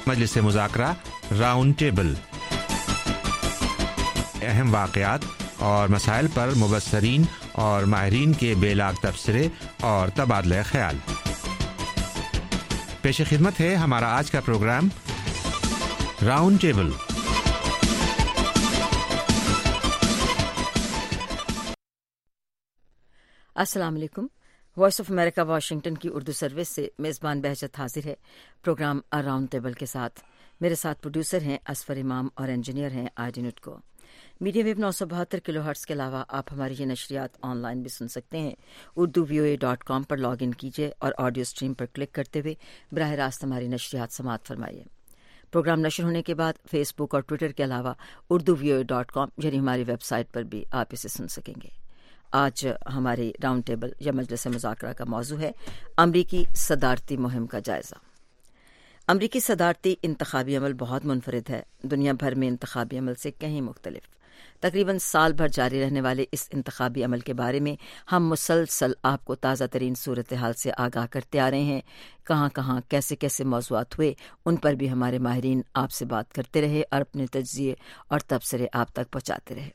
मजलिस मुज़ाकरा round table, अहम वाक़यात और मसाइल पर मुबस्सरीन और माहिरीन के बेलाग तबसरे और तबादला ख्याल। पेश खिदमत है हमारा आज का प्रोग्राम राउंड टेबल। अस्सलाम वालेकुम। वॉइस ऑफ अमेरिका वाशिंगटन की उर्दू सर्विस से मेज़बान बहजत हाजिर है प्रोग्राम राउंड टेबल के साथ। मेरे साथ प्रोड्यूसर हैं असफर इमाम और इंजीनियर हैं आदिन उत्को। मीडियम वेव 972 किलोहर्ट्ज़ के अलावा आप हमारी ये नशरियात ऑनलाइन भी सुन सकते हैं। urduvoa.com पर लॉग इन कीजिए और ऑडियो स्ट्रीम पर क्लिक करते हुए बराह रास्त हमारी नशरियात समाअत फरमाइए। प्रोग्राम नशर होने के बाद फेसबुक और ट्विटर के अलावा urduvoa.com यानी हमारी वेबसाइट पर भी आप इसे सुन सकेंगे। आज हमारे राउंड टेबल या मजलिस मुज़ाकरा का मौजू है अमरीकी सदारती मुहिम का जायज़ा। अमरीकी सदारती इंतखाबी अमल बहुत मुनफरिद है। दुनिया भर में इंतखाबी अमल से कहीं मुख्तलिफ तकरीबन साल भर जारी रहने वाले इस इंतखाबी अमल के बारे में हम मुसलसल आपको ताज़ा तरीन सूरत हाल से आगाह करते आ रहे हैं। कहाँ कहाँ कैसे कैसे मौज़ूआत हुए उन पर भी हमारे माहिरीन आपसे बात करते रहे और अपने तज्ज़िये और तबसरे आप तक पहुँचाते रहे।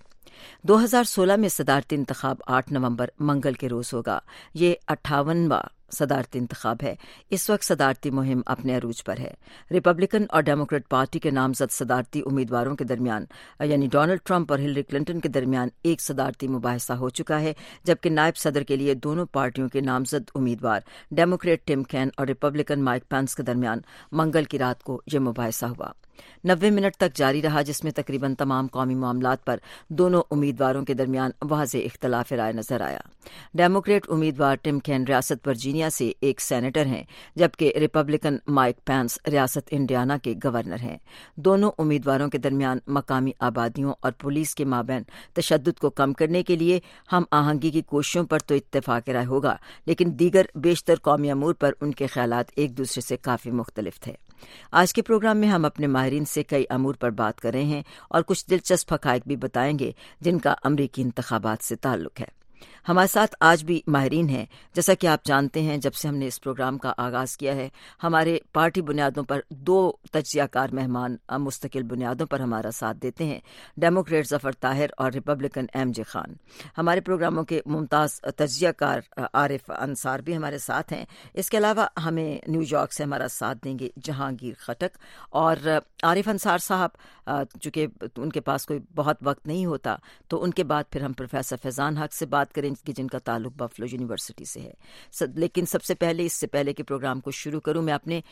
2016 में सदारती इंतखाब 8 नवंबर मंगल के रोज़ होगा। ये 58वां सदारती इंतखाब है। इस वक्त सदारती मुहिम अपने अरूज पर है। रिपब्लिकन और डेमोक्रेट पार्टी के नामजद सदारती उम्मीदवारों के दरमियान यानी डोनाल्ड ट्रंप और हिलरी क्लिंटन के दरमियान एक सदारती मुबाहिसा हो चुका है, जबकि नायब सदर के लिए दोनों पार्टियों के नामजद उम्मीदवार डेमोक्रेट टिम कैन और रिपब्लिकन माइक पेंस के दरमियान मंगल की रात को यह मुबाहिसा हुआ। 90 मिनट तक जारी रहा, जिसमें तकरीबन तमाम कौमी मामलात पर दोनों उम्मीदवारों के दरमियान वाज़ेह इख्तलाफ राय नजर आया। डेमोक्रेट उम्मीदवार टिम कैन रियासत वर्जीनिया से एक सेनेटर हैं, जबकि रिपब्लिकन माइक पेंस रियासत इंडियाना के गवर्नर हैं। दोनों उम्मीदवारों के दरमियान मकामी आबादियों और पुलिस के माबैन तशद्दुद को कम करने के लिए हम आहंगी की कोशिशों पर तो इत्तेफाक राय होगा, लेकिन दीगर बेशतर कौमी अमूर पर उनके ख्यालात एक दूसरे से काफ़ी मुख्तलिफ थे। आज के प्रोग्राम में हम अपने माहिरीन से कई अमूर पर बात कर रहे हैं और कुछ दिलचस्प हक़ाइक़ भी बताएंगे जिनका अमरीकी इंतखाबात से ताल्लुक़ है। हमारे साथ आज भी माहिरीन हैं। जैसा कि आप जानते हैं, जब से हमने इस प्रोग्राम का आगाज़ किया है, हमारे पार्टी बुनियादों पर 2 तज्ज़ियाकार मेहमान मुस्तकिल बुनियादों पर हमारा साथ देते हैं, डेमोक्रेट ज़फ़र ताहिर और रिपब्लिकन MJ खान। हमारे प्रोग्रामों के मुमताज़ तज्ज़ियाकार आरिफ अंसार भी हमारे साथ हैं। इसके अलावा हमें न्यूयॉर्क से हमारा साथ देंगे जहांगीर खटक। और आरिफ अंसार साहब चूँकि उनके पास कोई बहुत वक्त नहीं होता, तो उनके बाद फिर हम प्रोफेसर फैज़ान हक से बात करें कि जिनका ताल्लुक बफलो यूनिवर्सिटी से है। लेकिन सबसे पहले, इससे पहले कि प्रोग्राम को शुरू करूं, मैं अपने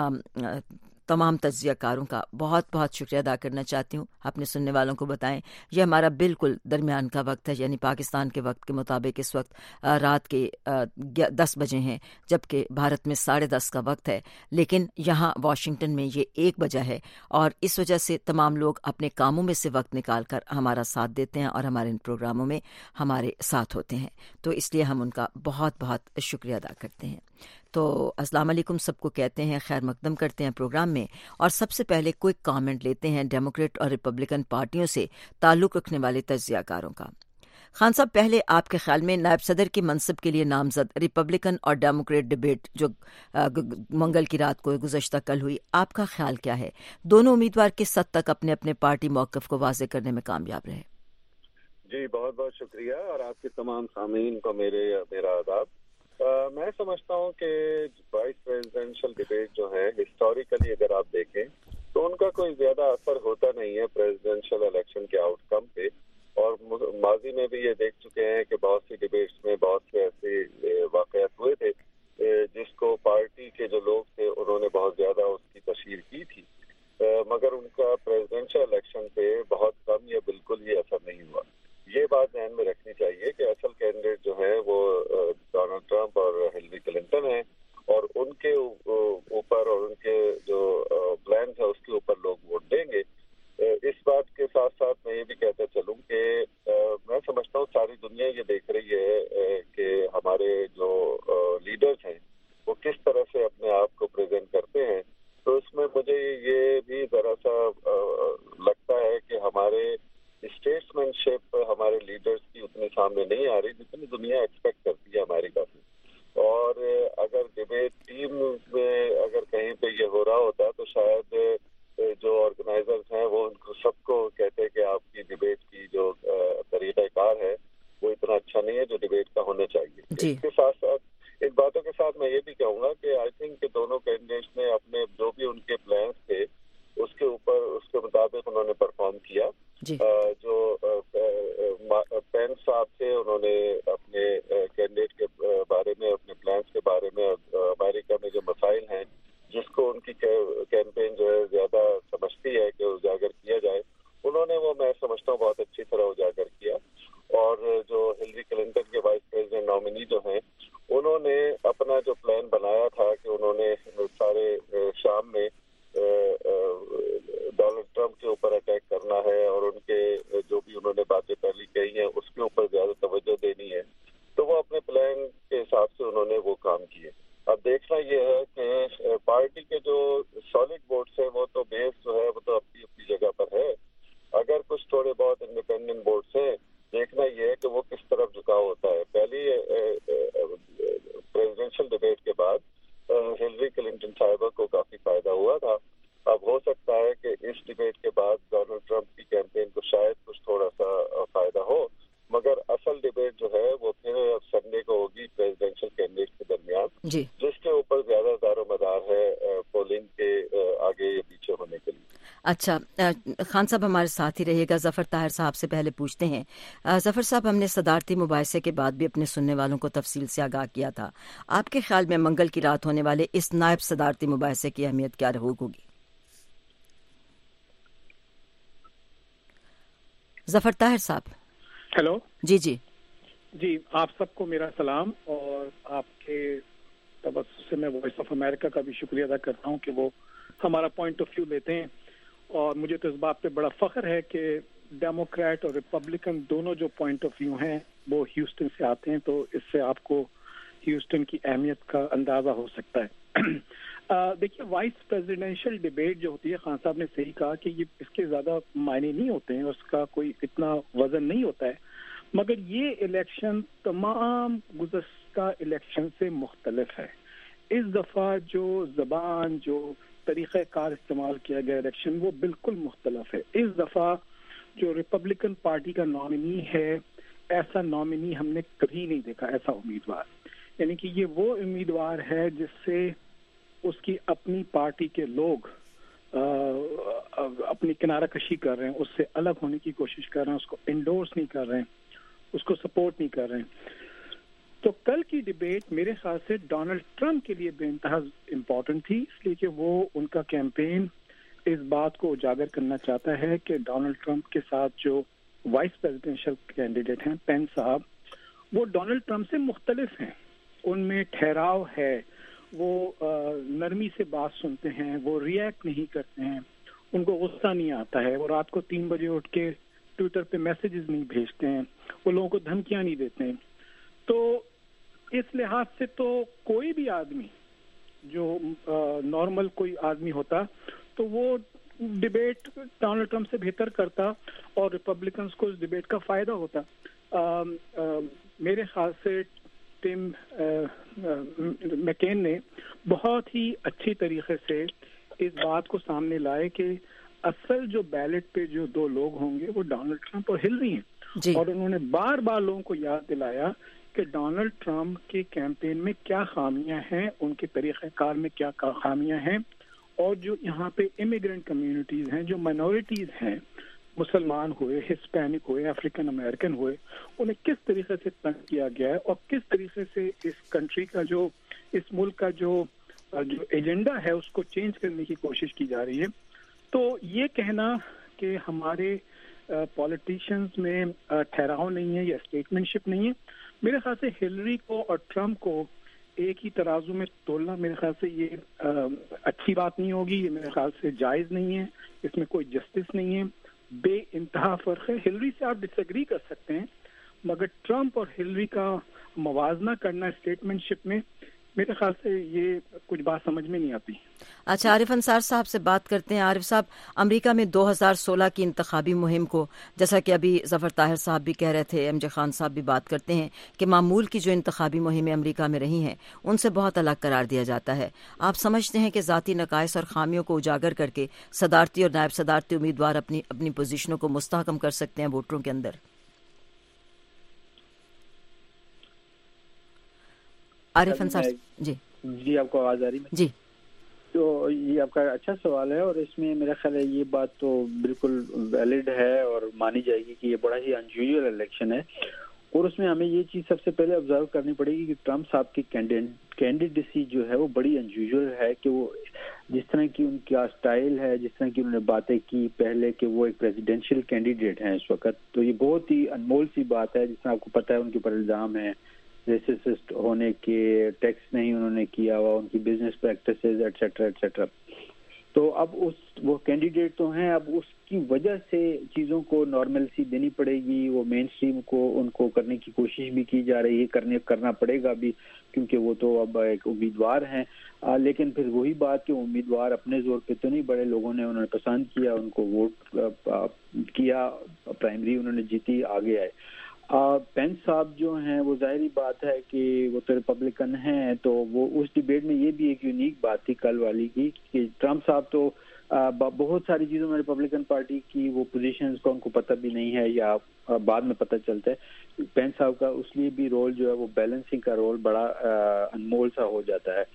तमाम तज्ज़ियाकारों का बहुत बहुत शुक्रिया अदा करना चाहती हूँ। अपने सुनने वालों को बताएं, यह हमारा बिल्कुल दरमियान का वक्त है, यानी पाकिस्तान के वक्त के मुताबिक इस वक्त रात के 10 बजे हैं, जबकि भारत में 10:30 का वक्त है। लेकिन यहाँ वाशिंगटन में ये 1 बजा है और इस वजह से तमाम लोग अपने कामों में से वक्त निकाल कर हमारा साथ देते हैं और हमारे इन प्रोग्रामों में हमारे साथ होते हैं, तो इसलिए हम उनका बहुत बहुत शुक्रिया अदा करते हैं। तो अस्सलाम वालेकुम सबको कहते हैं, खैर मकदम करते हैं प्रोग्राम में। और सबसे पहले कोई कमेंट लेते हैं डेमोक्रेट और रिपब्लिकन पार्टियों से ताल्लुक़ रखने वाले तज्ज़ियाकारों का। खान साहब, पहले आपके ख्याल में नायब सदर के मनसब के लिए नामजद रिपब्लिकन और डेमोक्रेट डिबेट जो मंगल की रात को गुज़श्ता कल हुई, आपका ख्याल क्या है? दोनों उम्मीदवार किस हद तक अपने अपने पार्टी मौक़िफ़ को वाज़ेह करने में कामयाब रहे? जी, बहुत बहुत शुक्रिया और आपके तमाम सामीन को मेरा आदाब। मैं समझता हूँ कि वाइस प्रेसिडेंशियल डिबेट जो है, हिस्टोरिकली अगर आप देखें तो उनका कोई ज़्यादा असर होता नहीं है प्रेसिडेंशियल इलेक्शन के आउटकम पे। और माजी में भी ये देख चुके हैं कि बहुत सी डिबेट्स में बहुत से ऐसे वाक़यात हुए थे जिसको पार्टी के जो लोग थे उन्होंने बहुत ज़्यादा उसकी तशहीर की थी, मगर उनका प्रेसिडेंशियल इलेक्शन पे बहुत कम या बिल्कुल ही असर नहीं हुआ। ये बात ध्यान में रखनी चाहिए कि असल कैंडिडेट जो है वो डोनाल्ड ट्रंप और हिलरी क्लिंटन है, और उनके ऊपर और उनके जो प्लान है उसके ऊपर लोग वोट देंगे। इस बात के साथ साथ मैं ये भी कहता चलूं कि मैं समझता हूँ सारी दुनिया ये देख रही है कि हमारे जो लीडर्स हैं वो किस तरह से अपने आप को प्रेजेंट करते हैं। तो इसमें मुझे ये भी ज़रा सा लगता है कि हमारे स्टेट्समैनशिप हमारे लीडर्स की उतनी सामने नहीं आ रही जितनी दुनिया एक्सपेक्ट करती है अमेरिका से। और अगर डिबेट टीम में अगर कहीं पे ये हो रहा होता तो शायद اس کے ساتھ ساتھ ان باتوں کے ساتھ میں یہ بھی کہوں گا کہ آئی تھنک کہ دونوں کینڈیڈیٹس نے اپنے جو بھی ان کے پلانس تھے اس کے اوپر اس کے مطابق انہوں نے پرفارم کیا. جو پینس صاحب تھے انہوں نے اپنے کینڈیڈیٹ کے بارے میں اپنے پلانس کے بارے میں امریکہ میں جو مسائل ہیں جس کو ان کی کیمپین جو ہے زیادہ سمجھتی ہے کہ اجاگر کیا جائے, انہوں نے وہ میں سمجھتا ہوں بہت اچھی طرح اجاگر کیا. اور جو ہلری کلنٹن کے وائس پریزیڈنٹ نامنی جو ہیں انہوں نے اپنا جو پلان بنایا تھا کہ انہوں نے سارے شام میں ڈونلڈ ٹرمپ کے اوپر اٹیک کرنا ہے اور ان کے جو بھی انہوں نے باتیں پہلی کہی ہیں اس کے اوپر زیادہ توجہ دینی ہے, تو وہ اپنے پلان کے حساب سے انہوں نے وہ کام کیے. اب دیکھنا یہ ہے کہ پارٹی کے جو سالڈ ووٹس ہیں وہ تو بیس جو ہے وہ تو اپنی اپنی جگہ پر ہے. اگر کچھ تھوڑے بہت انڈیپینڈنٹ ووٹس ہیں, دیکھنا یہ ہے کہ وہ کس طرف جھکاؤ ہوتا ہے. پہلی پریزیڈینشیل ڈیبیٹ کے بعد ہلری کلنٹن صاحبہ کو کافی فائدہ ہوا تھا. اب ہو سکتا ہے کہ اس ڈیبیٹ کے بعد ڈونلڈ ٹرمپ کی کیمپین کو شاید کچھ تھوڑا سا فائدہ ہو, مگر اصل ڈیبیٹ جو ہے وہ پھر سنڈے کو ہوگی پریزیڈینشیل کینڈیڈیٹ کے درمیان, جس کے اوپر زیادہ دار و مدار ہے پولنگ کے آگے یا پیچھے ہونے کے لیے. اچھا خان صاحب ہمارے ساتھ ہی رہیے گا. ظفر طاہر صاحب سے پہلے پوچھتے ہیں. ظفر صاحب, ہم نے صدارتی مباحثے کے بعد بھی اپنے سننے والوں کو تفصیل سے آگاہ کیا تھا. آپ کے خیال میں منگل کی رات ہونے والے اس نائب صدارتی مباحثے کی اہمیت کیا ہوگی؟ ظفر طاہر صاحب. ہیلو. جی آپ سب کو میرا سلام, اور آپ کے توسط سے میں وائس آف امریکہ کا بھی شکریہ ادا کرتا ہوں کہ وہ ہمارا پوائنٹ آف ویو لیتے ہیں. اور مجھے تو اس بات پہ بڑا فخر ہے کہ ڈیموکریٹ اور ریپبلکن دونوں جو پوائنٹ آف ویو ہیں وہ ہیوسٹن سے آتے ہیں, تو اس سے آپ کو ہیوسٹن کی اہمیت کا اندازہ ہو سکتا ہے. دیکھیے, وائس پریزیڈینشیل ڈیبیٹ جو ہوتی ہے, خان صاحب نے صحیح کہا کہ یہ اس کے زیادہ معنی نہیں ہوتے ہیں, اس کا کوئی اتنا وزن نہیں ہوتا ہے, مگر یہ الیکشن تمام گزشتہ الیکشن سے مختلف ہے. اس دفعہ جو زبان, جو طریقہ کار استعمال کیا گیا الیکشن, وہ بالکل مختلف ہے. اس دفعہ جو ریپبلکن پارٹی کا نامنی ہے, ایسا نامنی ہم نے کبھی نہیں دیکھا, ایسا امیدوار. یعنی کہ یہ وہ امیدوار ہے جس سے اس کی اپنی پارٹی کے لوگ اپنی کنارہ کشی کر رہے ہیں, اس سے الگ ہونے کی کوشش کر رہے ہیں, اس کو انڈورس نہیں کر رہے ہیں, اس کو سپورٹ نہیں کر رہے ہیں. تو کل کی ڈیبیٹ میرے خیال سے ڈونلڈ ٹرمپ کے لیے بے انتہا امپورٹنٹ تھی, اس لیے کہ وہ ان کا کیمپین اس بات کو اجاگر کرنا چاہتا ہے کہ ڈونلڈ ٹرمپ کے ساتھ جو وائس پریزیڈینشیل کینڈیڈیٹ ہیں پینس صاحب, وہ ڈونلڈ ٹرمپ سے مختلف ہیں. ان میں ٹھہراؤ ہے, وہ نرمی سے بات سنتے ہیں, وہ ریئیکٹ نہیں کرتے ہیں, ان کو غصہ نہیں آتا ہے, وہ رات کو 3 بجے اٹھ کے ٹویٹر پہ میسیجز نہیں بھیجتے ہیں, وہ لوگوں کو دھمکیاں نہیں دیتے ہیں. تو اس لحاظ سے تو کوئی بھی آدمی جو نارمل کوئی آدمی ہوتا تو وہ ڈیبیٹ ڈونلڈ ٹرمپ سے بہتر کرتا اور ریپبلکنس کو اس ڈیبیٹ کا فائدہ ہوتا. میرے خیال سے ٹم مکین نے بہت ہی اچھی طریقے سے اس بات کو سامنے لائے کہ اصل جو بیلٹ پہ جو 2 لوگ ہوں گے وہ ڈونلڈ ٹرمپ اور ہلری ہیں. اور انہوں نے بار بار لوگوں کو یاد دلایا کہ ڈونلڈ ٹرمپ کے کیمپین میں کیا خامیاں ہیں, ان کے طریقہ کار میں کیا خامیاں ہیں, اور جو یہاں پہ امیگرینٹ کمیونٹیز ہیں, جو مائنورٹیز ہیں, مسلمان ہوئے, ہسپینک ہوئے, افریقن امریکن ہوئے, انہیں کس طریقے سے تنگ کیا گیا ہے, اور کس طریقے سے اس کنٹری کا جو, اس ملک کا جو ایجنڈا ہے اس کو چینج کرنے کی کوشش کی جا رہی ہے. تو یہ کہنا کہ ہمارے پولیٹیشینز میں ٹھہراؤ نہیں ہے یا اسٹیٹمنٹ شپ نہیں ہے, میرے خیال سے ہلری کو اور ٹرمپ کو ایک ہی ترازو میں تولنا میرے خیال سے یہ اچھی بات نہیں ہوگی, یہ میرے خیال سے جائز نہیں ہے, اس میں کوئی جسٹس نہیں ہے, بے انتہا فرق ہے. ہلری سے آپ ڈس ایگری کر سکتے ہیں, مگر ٹرمپ اور ہلری کا موازنہ کرنا اسٹیٹمنٹ شپ میں میرے خیال سے یہ کچھ بات سمجھ میں نہیں آتی. اچھا, عارف انصار صاحب سے بات کرتے ہیں. عارف صاحب, امریکہ میں 2016 کی انتخابی مہم کو, جیسا کہ ابھی ظفر طاہر صاحب بھی کہہ رہے تھے, ایم جے خان صاحب بھی بات کرتے ہیں کہ معمول کی جو انتخابی مہمیں امریکہ میں رہی ہیں ان سے بہت الگ قرار دیا جاتا ہے. آپ سمجھتے ہیں کہ ذاتی نقائص اور خامیوں کو اجاگر کر کے صدارتی اور نائب صدارتی امیدوار اپنی پوزیشنوں کو مستحکم کر سکتے ہیں ووٹروں کے اندر؟ عارف انصار جی آپ کو آواز آ رہی ہے؟ جی. تو یہ آپ کا اچھا سوال ہے، اور اس میں میرا خیال ہے یہ بات تو بالکل ویلڈ ہے اور مانی جائے گی کہ یہ بڑا ہی انیوژل الیکشن ہے، اور اس میں ہمیں یہ چیز سب سے پہلے آبزرو کرنی پڑے گی کہ ٹرمپ صاحب کی کینڈیڈیسی جو ہے وہ بڑی انیوژل ہے، کہ وہ جس طرح کی ان کا اسٹائل ہے، جس طرح کی انہوں نے باتیں کی پہلے کہ وہ ایک پریزیڈینشیل کینڈیڈیٹ ہیں اس وقت، تو یہ بہت ہی انمول سی بات ہے. جس طرح آپ کو پتہ ہے ان کے اوپر الزام ہے ریسسٹ ہونے کے، ٹیکس نہیں انہوں نے کیا ہوا، ان کی بزنس پریکٹسز ایٹسیٹرا ایٹسیٹرا. تو اب وہ کینڈیڈیٹ تو ہیں، اب اس کی وجہ سے چیزوں کو نارملسی دینی پڑے گی، وہ مین اسٹریم کو ان کو کرنے کی کوشش بھی کی جا رہی ہے، کرنا پڑے گا بھی، کیونکہ وہ تو اب ایک امیدوار ہیں. لیکن پھر وہی بات کہ امیدوار اپنے زور پہ تو نہیں، بڑے لوگوں نے انہوں نے پسند کیا، ان کو ووٹ کیا، پرائمری انہوں نے جیتی، آگے آئے. پینس صاحب جو ہیں وہ ظاہری بات ہے کہ وہ تو ریپبلکن ہیں، تو وہ اس ڈیبیٹ میں یہ بھی ایک یونیک بات تھی کل والی کی کہ ٹرمپ صاحب تو بہت ساری چیزوں میں ریپبلکن پارٹی کی وہ پوزیشنز کا ان کو پتہ بھی نہیں ہے یا بعد میں پتہ چلتا ہے. پینس صاحب کا اس لیے بھی رول جو ہے وہ بیلنسنگ کا رول بڑا انمول سا ہو جاتا ہے.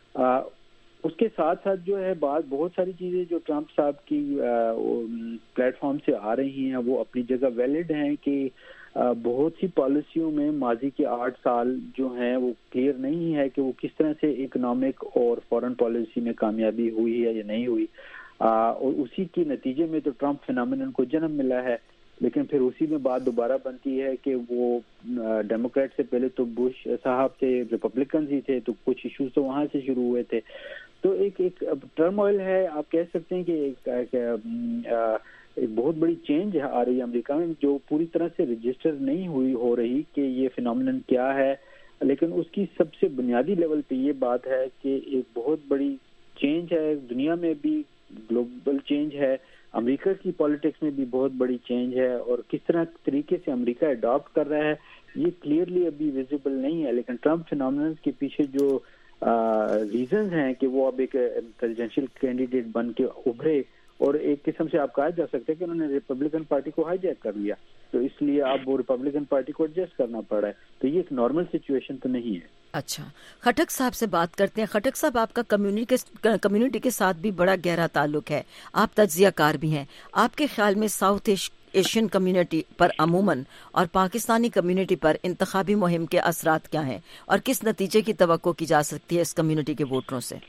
اس کے ساتھ ساتھ جو ہے بہت ساری چیزیں جو ٹرمپ صاحب کی پلیٹ فارم سے آ رہی ہیں وہ اپنی جگہ ویلڈ ہیں، کہ بہت سی پالیسیوں میں ماضی کے 8 سال جو ہیں وہ کلیئر نہیں ہے کہ وہ کس طرح سے اکنامک اور فورن پالیسی میں کامیابی ہوئی ہے یا نہیں ہوئی، اور اسی کے نتیجے میں تو ٹرمپ فینامینن کو جنم ملا ہے. لیکن پھر اسی میں بات دوبارہ بنتی ہے کہ وہ ڈیموکریٹ سے پہلے تو بش صاحب سے ریپبلکنز ہی تھے، تو کچھ ایشوز تو وہاں سے شروع ہوئے تھے. تو ایک ٹرموائل ہے، آپ کہہ سکتے ہیں کہ ایک بہت بڑی چینج آ رہی ہے امریکہ میں، جو پوری طرح سے رجسٹر نہیں ہو رہی کہ یہ فینومینن کیا ہے. لیکن اس کی سب سے بنیادی لیول پہ یہ بات ہے کہ ایک بہت بڑی چینج ہے، دنیا میں بھی گلوبل چینج ہے، امریکہ کی پالیٹکس میں بھی بہت بڑی چینج ہے، اور کس طرح طریقے سے امریکہ اڈاپٹ کر رہا ہے یہ کلیئرلی ابھی ویزیبل نہیں ہے. لیکن ٹرمپ فینومینن کے پیچھے جو ریزنز ہیں کہ وہ اب ایک پریزیڈینشیل کینڈیڈیٹ بن کے ابھرے، اور ایک قسم سے آپ کہا جا سکتا ہے کہ انہوں نے ریپبلکن پارٹی کو ہائی جیک کر لیا، تو اس لیے اب وہ ریپبلکن پارٹی کو ایڈجسٹ کرنا پڑا ہے. تو یہ ایک نارمل سچویشن تو نہیں ہے. اچھا، خٹک صاحب سے بات کرتے ہیں. خٹک صاحب، آپ کا کمیونٹی کے ساتھ بھی بڑا گہرا تعلق ہے، آپ تجزیہ کار بھی ہیں. آپ کے خیال میں ساؤتھ ایشین کمیونٹی پر عموماً اور پاکستانی کمیونٹی پر انتخابی مہم کے اثرات کیا ہیں، اور کس نتیجے کی توقع کی جا سکتی ہے اس کمیونٹی کے ووٹروں سے؟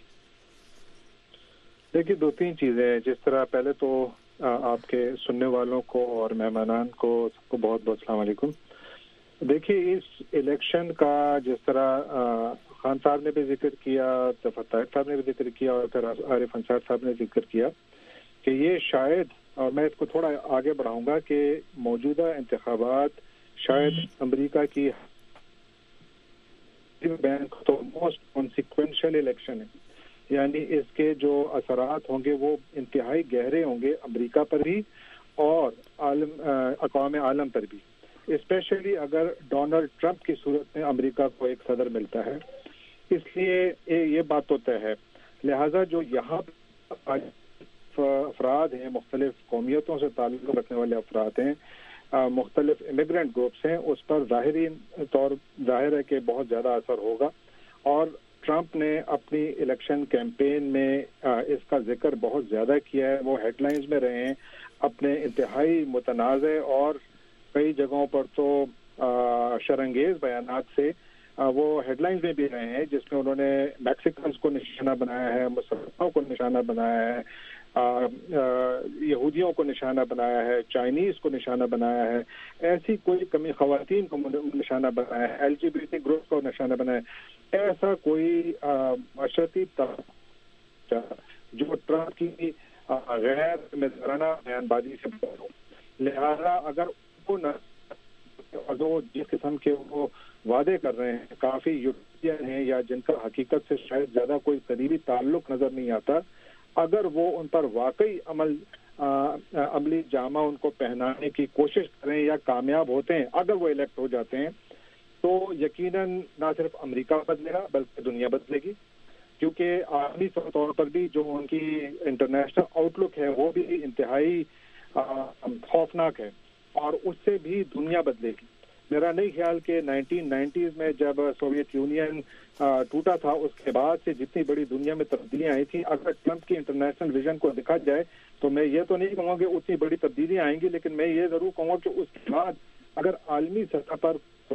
دیکھیے، 2-3 چیزیں ہیں. جس طرح پہلے تو آپ کے سننے والوں کو اور مہمانان کو سب کو بہت بہت السلام علیکم. دیکھیے، اس الیکشن کا جس طرح خان صاحب نے بھی ذکر کیا، فتح صاحب نے بھی ذکر کیا، اور پھر عارف انصار صاحب نے ذکر کیا کہ یہ شاید، اور میں اس کو تھوڑا آگے بڑھاؤں گا، کہ موجودہ انتخابات شاید امریکہ کی بینک تو موسٹ کانسیکوینشل الیکشن ہے، یعنی اس کے جو اثرات ہوں گے وہ انتہائی گہرے ہوں گے امریکہ پر بھی اور اقوام عالم پر بھی، اسپیشلی اگر ڈونلڈ ٹرمپ کی صورت میں امریکہ کو ایک صدر ملتا ہے. اس لیے یہ بات تو طے ہے. لہذا جو یہاں افراد ہیں، مختلف قومیتوں سے تعلق رکھنے والے افراد ہیں، مختلف امیگرینٹ گروپس ہیں، اس پر ظاہری طور ظاہر ہے کہ بہت زیادہ اثر ہوگا. اور ٹرمپ نے اپنی الیکشن کیمپین میں اس کا ذکر بہت زیادہ کیا ہے. وہ ہیڈ لائنز میں رہے ہیں اپنے انتہائی متنازع اور کئی جگہوں پر تو شرانگیز بیانات سے. وہ ہیڈ لائنز میں بھی رہے ہیں جس میں انہوں نے میکسیکنز کو نشانہ بنایا ہے، مسلمانوں کو نشانہ بنایا ہے، یہودیوں کو نشانہ بنایا ہے، چائنیز کو نشانہ بنایا ہے، ایسی کوئی کمی، خواتین کو نشانہ بنایا ہے، LGBT گروپ کو نشانہ بنایا ہے. ایسا کوئی معاشرتی طبقہ جو ٹرمپ کی غیر مظہرانہ بیان بازی سے ہو. لہذا اگر وہ جس قسم کے وہ وعدے کر رہے ہیں، کافی یورپین ہیں یا جن کا حقیقت سے شاید زیادہ کوئی قریبی تعلق نظر نہیں آتا، اگر وہ ان پر واقعی عملی جامہ ان کو پہنانے کی کوشش کریں یا کامیاب ہوتے ہیں، اگر وہ الیکٹ ہو جاتے ہیں، تو یقیناً نہ صرف امریکہ بدلے گا بلکہ دنیا بدلے گی. کیونکہ عالمی طور پر بھی جو ان کی انٹرنیشنل آؤٹ لک ہے وہ بھی انتہائی خوفناک ہے، اور اس سے بھی دنیا بدلے گی. میرا نہیں خیال کہ 1990s میں جب سوویت یونین ٹوٹا تھا اس کے بعد سے جتنی بڑی دنیا میں تبدیلیاں آئی تھیں، اگر ٹرمپ کی انٹرنیشنل ویژن کو دیکھا جائے تو میں یہ تو نہیں کہوں گا کہ اتنی بڑی تبدیلیاں آئیں گی، لیکن میں یہ ضرور کہوں گا کہ اس کے بعد اگر عالمی سطح پر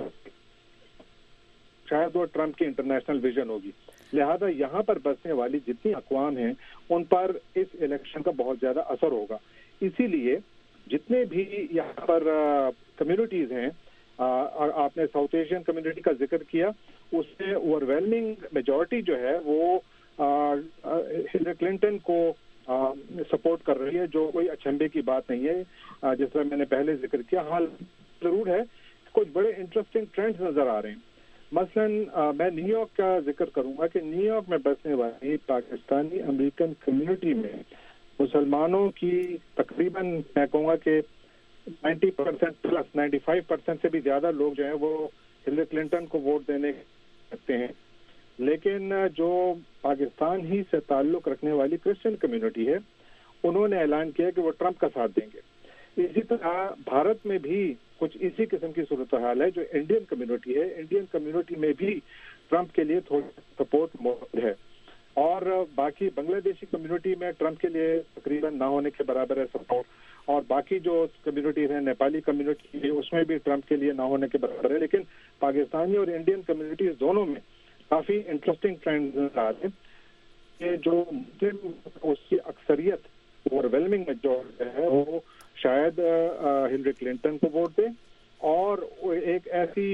شاید وہ ٹرمپ کی انٹرنیشنل ویژن ہوگی. لہذا یہاں پر بسنے والی جتنی اقوام ہیں ان پر اس الیکشن کا بہت زیادہ اثر ہوگا. اسی لیے جتنے بھی یہاں پر کمیونٹیز ہیں، آپ نے ساؤتھ ایشین کمیونٹی کا ذکر کیا، اس میں اوورویلمنگ میجورٹی جو ہے وہ ہلری کلنٹن کو سپورٹ کر رہی ہے، جو کوئی اچنبے کی بات نہیں ہے. جس طرح میں نے پہلے ذکر کیا، حال ضرور ہے کچھ بڑے انٹرسٹنگ ٹرینڈز نظر آ رہے ہیں. مثلا میں نیو یارک کا ذکر کروں گا کہ نیو یارک میں بسنے والی پاکستانی امریکن کمیونٹی میں مسلمانوں کی تقریباً میں کہوں گا کہ 90% پلس 95% سے بھی زیادہ لوگ جو ہیں وہ ہلری کلنٹن کو ووٹ دینے سکتے ہیں. لیکن جو پاکستان ہی سے تعلق رکھنے والی کرسچن کمیونٹی ہے انہوں نے اعلان کیا کہ وہ ٹرمپ کا ساتھ دیں گے. اسی طرح بھارت میں بھی کچھ اسی قسم کی صورتحال ہے. جو انڈین کمیونٹی ہے، انڈین کمیونٹی میں بھی ٹرمپ کے لیے تھوڑا سپورٹ موجود ہے، اور باقی بنگلہ دیشی کمیونٹی میں ٹرمپ کے لیے تقریباً نہ ہونے کے برابر ہے سپورٹ، اور باقی جو کمیونٹیز ہیں نیپالی کمیونٹی اس میں بھی ٹرمپ کے لیے نہ ہونے کے برابر ہے. لیکن پاکستانی اور انڈین کمیونٹیز دونوں میں کافی انٹرسٹنگ ٹرینڈ نظر آتے ہیں کہ جو مسلم اس کی اکثریت اوورویلمنگ میں جو ہے وہ شاید ہلری کلنٹن کو ووٹ دے، اور ایک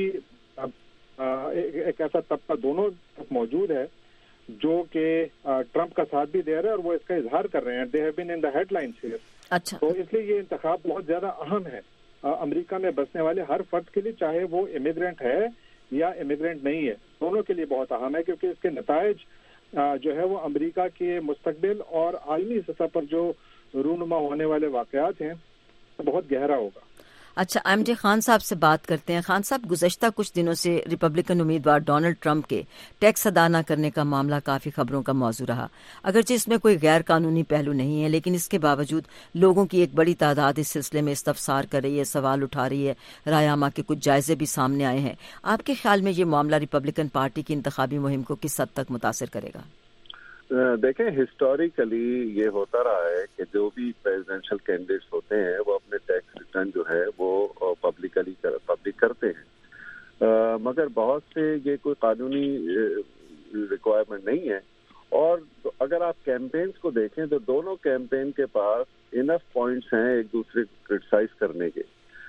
ایسا طبقہ دونوں موجود ہے جو کہ ٹرمپ کا ساتھ بھی دے رہے ہیں اور وہ اس کا اظہار کر رہے ہیں. They have been in the headlines here. اچھا، تو اس لیے یہ انتخاب بہت زیادہ اہم ہے امریکہ میں بسنے والے ہر فرد کے لیے، چاہے وہ امیگرینٹ ہے یا امیگرینٹ نہیں ہے، دونوں کے لیے بہت اہم ہے، کیونککہ اس کے نتائج جو ہے وہ امریکہ کے مستقبل اور عالمی سطح پر جو رونما ہونے والے واقعات ہیں بہت گہرا ہوگا. اچھا، ایم جے خان صاحب سے بات کرتے ہیں. خان صاحب، گزشتہ کچھ دنوں سے ریپبلکن امیدوار ڈونلڈ ٹرمپ کے ٹیکس ادا نہ کرنے کا معاملہ کافی خبروں کا موضوع رہا. اگرچہ اس میں کوئی غیر قانونی پہلو نہیں ہے، لیکن اس کے باوجود لوگوں کی ایک بڑی تعداد اس سلسلے میں استفسار کر رہی ہے، سوال اٹھا رہی ہے. رائے عامہ کے کچھ جائزے بھی سامنے آئے ہیں. آپ کے خیال میں یہ معاملہ ریپبلکن پارٹی کی انتخابی مہم کو کس حد تک متاثر کرے گا؟ دیکھیں، ہسٹوریکلی یہ ہوتا رہا ہے کہ جو بھی پریزیڈینشل کینڈیڈیٹس ہوتے ہیں وہ اپنے ٹیکس ریٹرن جو ہے وہ پبلک کرتے ہیں، مگر بہت سے یہ کوئی قانونی ریکوائرمنٹ نہیں ہے. اور اگر آپ کیمپینز کو دیکھیں تو دونوں کیمپین کے پاس انف پوائنٹس ہیں ایک دوسرے کو کرٹیسائز کرنے کے.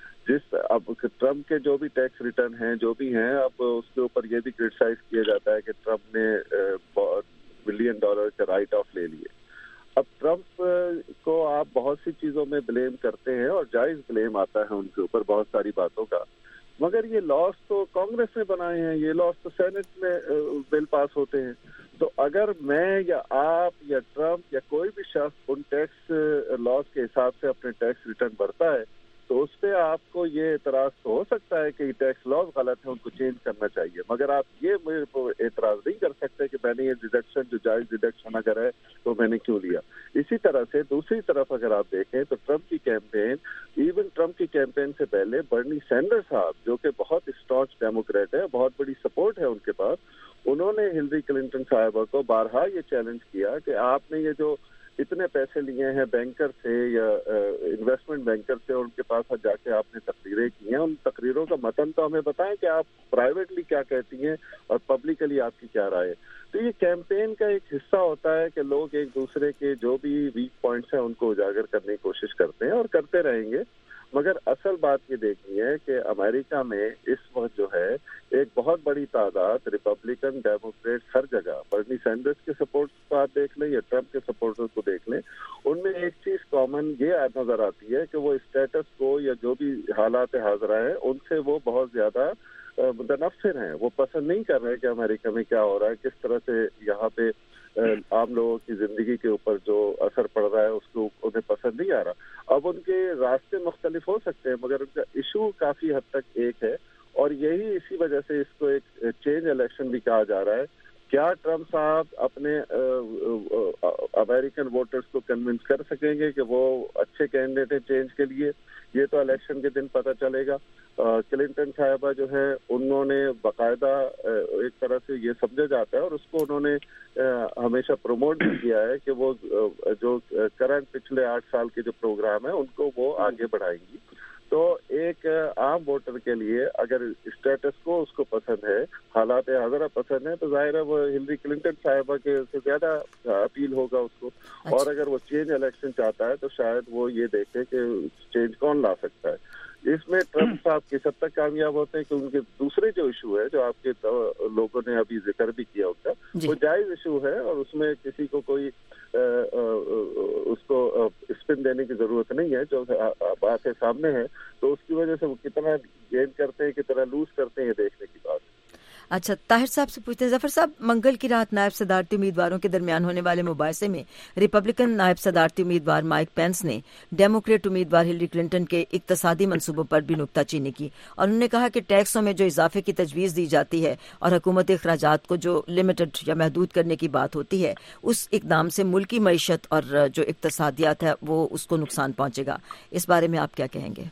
اب ٹرمپ کے جو بھی ٹیکس ریٹرن ہیں جو بھی ہیں، اب اس کے اوپر یہ بھی کرٹیسائز کیا جاتا ہے کہ ٹرمپ نے $1 بلین کا رائٹ آف لے لیے. اب ٹرمپ کو آپ بہت سی چیزوں میں بلیم کرتے ہیں اور جائز بلیم آتا ہے ان کے اوپر بہت ساری باتوں کا، مگر یہ لاس تو کانگریس نے بنائے ہیں، یہ لاس تو سینٹ میں بل پاس ہوتے ہیں. تو اگر میں یا آپ یا ٹرمپ یا کوئی بھی شخص ان ٹیکس لاس کے حساب سے اپنے ٹیکس ریٹرن بھرتا ہے تو اس پہ آپ کو یہ اعتراض تو ہو سکتا ہے کہ یہ ٹیکس لاز غلط ہے، ان کو چینج کرنا چاہیے، مگر آپ یہ میرے کو اعتراض نہیں کر سکتے کہ میں نے یہ ڈیڈکشن جو جائز ڈیڈکشن اگر ہے تو میں نے کیوں لیا. اسی طرح سے دوسری طرف اگر آپ دیکھیں تو ٹرمپ کی کیمپین، ایون ٹرمپ کی کیمپین سے پہلے برنی سینڈرز صاحب جو کہ بہت اسٹانچ ڈیموکریٹ ہے، بہت بڑی سپورٹ ہے ان کے پاس، انہوں نے ہلری کلنٹن صاحبہ کو بارہا یہ چیلنج کیا کہ آپ نے یہ جو اتنے پیسے لیے ہیں بینکر سے یا انویسٹمنٹ بینکر سے، ان کے پاس جا کے آپ نے تقریریں کی ہیں، ان تقریروں کا متن تو ہمیں بتائیں کہ آپ پرائیویٹلی کیا کہتی ہیں اور پبلکلی آپ کی کیا رائے ہے. تو یہ کیمپین کا ایک حصہ ہوتا ہے کہ لوگ ایک دوسرے کے جو بھی ویک پوائنٹس ہیں ان کو اجاگر کرنے کی کوشش کرتے ہیں اور کرتے رہیں گے. مگر اصل بات یہ دیکھنی ہے کہ امریکہ میں اس وقت جو ہے ایک بہت بڑی تعداد ریپبلکن ڈیموکریٹ ہر جگہ، برنی سینڈرز کے سپورٹرز کو آپ دیکھ لیں یا ٹرمپ کے سپورٹرز کو دیکھ لیں، ان میں ایک چیز کامن یہ نظر آتی ہے کہ وہ اسٹیٹس کو یا جو بھی حالات حاضرہ ہیں ان سے وہ بہت زیادہ متنفر ہیں. وہ پسند نہیں کر رہے کہ امریکہ میں کیا ہو رہا ہے، کس طرح سے یہاں پہ عام لوگوں کی زندگی کے اوپر جو اثر پڑ رہا ہے اس کو انہیں pسند نہیں آ رہا. اب ان کے راستے مختلف ہو سکتے ہیں مگر ان کا ایشو کافی حد تک ایک ہے، اور یہی اسی وجہ سے اس کو ایک چینج الیکشن بھی کہا جا رہا ہے. کیا ٹرمپ صاحب اپنے امریکن ووٹرز کو کنونس کر سکیں گے کہ وہ اچھے کینڈیڈیٹ ہیں چینج کے لیے؟ یہ تو الیکشن کے دن پتہ چلے گا. کلنٹن صاحبہ جو ہے انہوں نے باقاعدہ ایک طرح سے یہ سمجھا جاتا ہے اور اس کو انہوں نے ہمیشہ پروموٹ بھی کیا ہے کہ وہ جو کرنٹ پچھلے 8 سال کے جو پروگرام ہیں ان کو وہ آگے بڑھائیں گی. تو ایک عام ووٹر کے لیے اگر اسٹیٹس کو اس کو پسند ہے, حالات حاضرہ پسند ہے, تو ظاہر ہے وہ ہلری کلنٹن صاحبہ کے سے زیادہ اپیل ہوگا اس کو. اور اگر وہ چینج الیکشن چاہتا ہے تو شاید وہ یہ دیکھے کہ چینج کون لا سکتا ہے. اس میں ٹرمپ صاحب کس حد تک کامیاب ہوتے ہیں کہ ان کے دوسرے جو ایشو ہے جو آپ کے لوگوں نے ابھی ذکر بھی کیا ہوگا وہ جائز ایشو ہے اور اس میں کسی کو کوئی اس کو اسپن دینے کی ضرورت نہیں ہے. جو باتیں سامنے ہیں تو اس کی وجہ سے وہ کتنا گین کرتے ہیں کتنا لوز کرتے ہیں یہ دیکھنے کی بات ہے. اچھا, طاہر صاحب سے پوچھتے ہیں, ظفر صاحب منگل کی رات نائب صدارتی امیدواروں کے درمیان ہونے والے مباحثے میں ریپبلکن نائب صدارتی امیدوار مائک پینس نے ڈیموکریٹ امیدوار ہلری کلنٹن کے اقتصادی منصوبوں پر بھی نکتہ چینی کی, اور انہوں نے کہا کہ ٹیکسوں میں جو اضافے کی تجویز دی جاتی ہے اور حکومتی اخراجات کو جو لمیٹڈ یا محدود کرنے کی بات ہوتی ہے, اس اقدام سے ملکی معیشت اور جو اقتصادیات ہے وہ اس کو نقصان پہنچے گا. اس بارے میں آپ کیا کہیں گے؟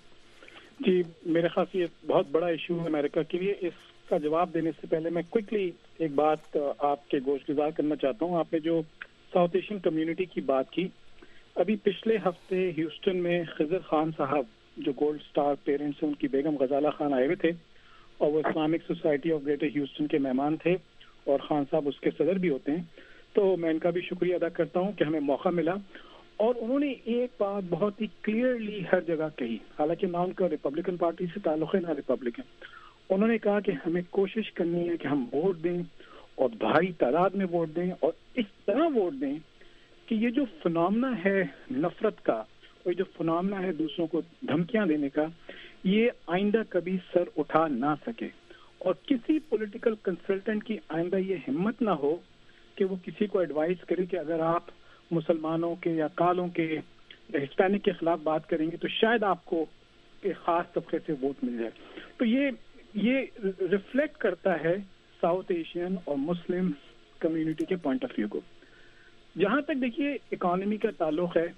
جی, میرے خیال سے یہ بہت بڑا ایشو ہے امریکہ کے لیے. اس کا جواب دینے سے پہلے میں کوئکلی ایک بات آپ کے گوش گزار کرنا چاہتا ہوں. آپ نے جو ساؤتھ ایشین کمیونٹی کی بات کی, ابھی پچھلے ہفتے ہیوسٹن میں خضر خان صاحب جو گولڈ سٹار پیرنٹس ہیں ان کی بیگم غزالہ خان آئے ہوئے تھے اور وہ Islamic society of greater Houston کے مہمان تھے اور خان صاحب اس کے صدر بھی ہوتے ہیں. تو میں ان کا بھی شکریہ ادا کرتا ہوں کہ ہمیں موقع ملا, اور انہوں نے ایک بات بہت ہی کلیئرلی ہر جگہ کہی, حالانکہ نہ ان کا ریپبلکن پارٹی سے تعلق ہے نہ ریپبلکن. انہوں نے کہا کہ ہمیں کوشش کرنی ہے کہ ہم ووٹ دیں اور بھاری تعداد میں ووٹ دیں اور اس طرح ووٹ دیں کہ یہ جو فنامنا ہے نفرت کا اور جو فنامنا ہے دوسروں کو دھمکیاں دینے کا, یہ آئندہ کبھی سر اٹھا نہ سکے. اور کسی پولیٹیکل کنسلٹنٹ کی آئندہ یہ ہمت نہ ہو کہ وہ کسی کو ایڈوائز کرے کہ اگر آپ مسلمانوں کے یا کالوں کے یا ہسپینک کے خلاف بات کریں گے تو شاید آپ کو ایک خاص طبقے سے ووٹ مل جائے. تو یہ ریفلیکٹ کرتا ہے ساؤتھ ایشین اور مسلم کمیونٹی کے پوائنٹ آف ویو کو. جہاں تک دیکھیے اکانومی کا تعلق ہے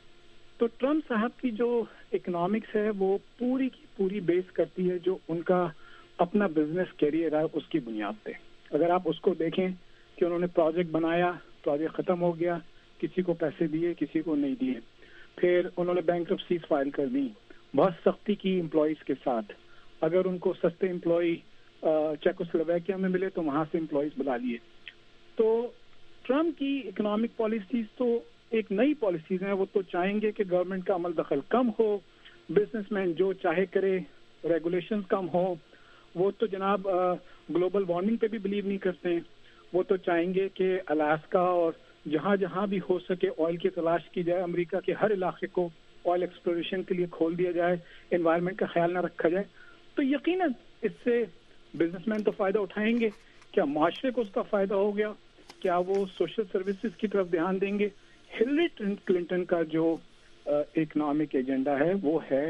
تو ٹرمپ صاحب کی جو اکنامکس ہے وہ پوری کی پوری بیس کرتی ہے جو ان کا اپنا بزنس کیریئر ہے اس کی بنیاد پہ. اگر آپ اس کو دیکھیں کہ انہوں نے پروجیکٹ بنایا, پروجیکٹ ختم ہو گیا, کسی کو پیسے دیے کسی کو نہیں دیے, پھر انہوں نے بینکرپسیز فائل کر دی بہت سختی کی امپلائیز کے ساتھ. اگر ان کو سستے امپلائی چیکوسلوواکیا میں ملے تو وہاں سے امپلائیز بلا لیے. تو ٹرمپ کی اکنامک پالیسیز تو ایک نئی پالیسیز ہیں, وہ تو چاہیں گے کہ گورنمنٹ کا عمل دخل کم ہو, بزنس مین جو چاہے کرے, ریگولیشنز کم ہو. وہ تو جناب گلوبل وارمنگ پہ بھی بلیو نہیں کرتے ہیں. وہ تو چاہیں گے کہ الاسکا اور جہاں جہاں بھی ہو سکے آئل کی تلاش کی جائے, امریکہ کے ہر علاقے کو آئل ایکسپلوریشن کے لیے کھول دیا جائے, انوائرمنٹ کا خیال نہ رکھا جائے. تو یقیناً اس سے بزنس مین تو فائدہ اٹھائیں گے. کیا معاشرے کو اس کا فائدہ ہو گیا؟ کیا وہ سوشل سروسز کی طرف دھیان دیں گے؟ ہلری کلنٹن کا جو اکنامک ایجنڈا ہے وہ ہے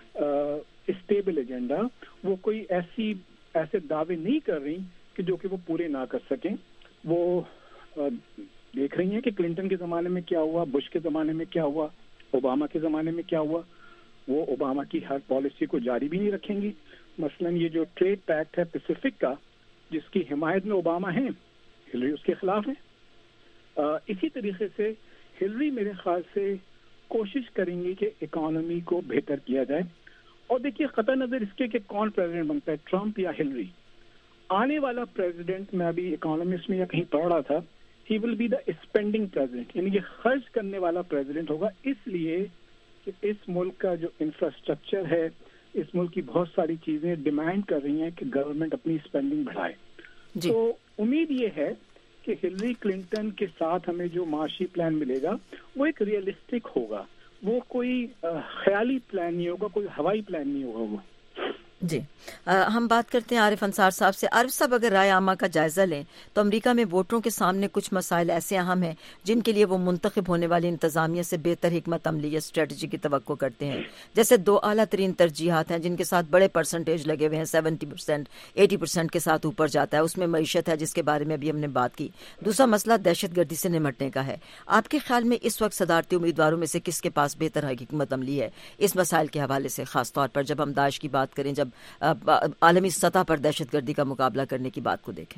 اسٹیبل ایجنڈا. وہ کوئی ایسے دعوے نہیں کر رہی کہ جو کہ وہ پورے نہ کر سکیں. وہ دیکھ رہی ہیں کہ کلنٹن کے زمانے میں کیا ہوا, بش کے زمانے میں کیا ہوا, اوباما کے زمانے میں کیا ہوا. وہ اوباما کی ہر پالیسی کو جاری بھی نہیں رکھیں گی. مثلا یہ جو ٹریڈ پیکٹ ہے پیسیفک کا جس کی حمایت میں اوباما ہیں, ہلری اس کے خلاف ہیں. اسی طریقے سے ہلری میرے خیال سے کوشش کریں گی کہ اکانومی کو بہتر کیا جائے. اور دیکھیے قطع نظر اس کے کہ کون پریزیڈنٹ بنتا ہے, ٹرمپ یا ہلری, آنے والا پریزیڈنٹ میں ابھی اکانومسٹ میں یا کہیں پڑھ رہا تھا, he will be the spending president, یعنی یہ خرچ کرنے والا پریزیڈنٹ ہوگا. اس لیے کہ اس ملک کا جو انفراسٹرکچر ہے, اس ملک کی بہت ساری چیزیں ڈیمانڈ کر رہی ہیں کہ گورنمنٹ اپنی اسپینڈنگ بڑھائے. تو امید یہ ہے کہ ہلری کلنٹن کے ساتھ ہمیں جو معاشی پلان ملے گا وہ ایک ریئلسٹک ہوگا. وہ کوئی خیالی پلان نہیں ہوگا, کوئی ہوائی پلان نہیں ہوگا. وہ جی ہم بات کرتے ہیں عارف انصار صاحب سے. عارف صاحب, اگر رائے عامہ کا جائزہ لیں تو امریکہ میں ووٹروں کے سامنے کچھ مسائل ایسے اہم ہیں جن کے لیے وہ منتخب ہونے والی انتظامیہ سے بہتر حکمت عملی یا اسٹریٹجی کی توقع کرتے ہیں. جیسے 2 اعلیٰ ترین ترجیحات ہیں جن کے ساتھ بڑے پرسنٹیج لگے ہوئے ہیں, 70%, 80% کے ساتھ اوپر جاتا ہے. اس میں معیشت ہے جس کے بارے میں ابھی ہم نے بات کی. دوسرا مسئلہ دہشت گردی سے نمٹنے کا ہے. آپ کے خیال میں اس وقت صدارتی امیدواروں میں سے کس کے پاس بہتر حکمت عملی ہے اس مسائل کے حوالے سے, خاص طور پر جب ہم داعش کی بات کریں, جب اب عالمی سطح پر دہشت گردی کا مقابلہ کرنے کی بات کو دیکھیں؟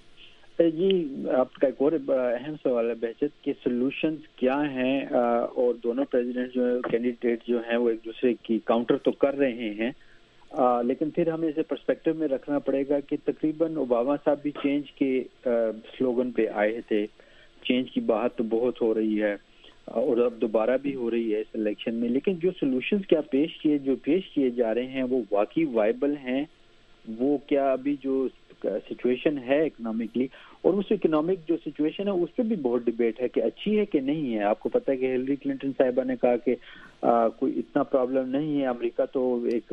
جی آپ کا ایک اور اہم سوال ہے بہجت کہ سولوشنز کیا ہیں، اور دونوں پریزیڈنٹ جو کینڈیڈیٹ جو ہیں وہ ایک دوسرے کی کاؤنٹر تو کر رہے ہیں، لیکن پھر ہمیں اسے پرسپیکٹو میں رکھنا پڑے گا کہ تقریباً اوباما صاحب بھی چینج کے سلوگن پہ آئے تھے. چینج کی بات تو بہت ہو رہی ہے اور اب دوبارہ بھی ہو رہی ہے اس الیکشن میں، لیکن جو سولوشنز کیا پیش کیے جا رہے ہیں وہ واقعی وائبل ہیں؟ وہ کیا ابھی جو سچویشن ہے اکنامکلی، اور اس اکنامک جو سچویشن ہے اس پہ بھی بہت ڈبیٹ ہے کہ اچھی ہے کہ نہیں ہے. آپ کو پتہ ہے کہ ہلری کلنٹن صاحبہ نے کہا کہ کوئی اتنا پرابلم نہیں ہے، امریکہ تو ایک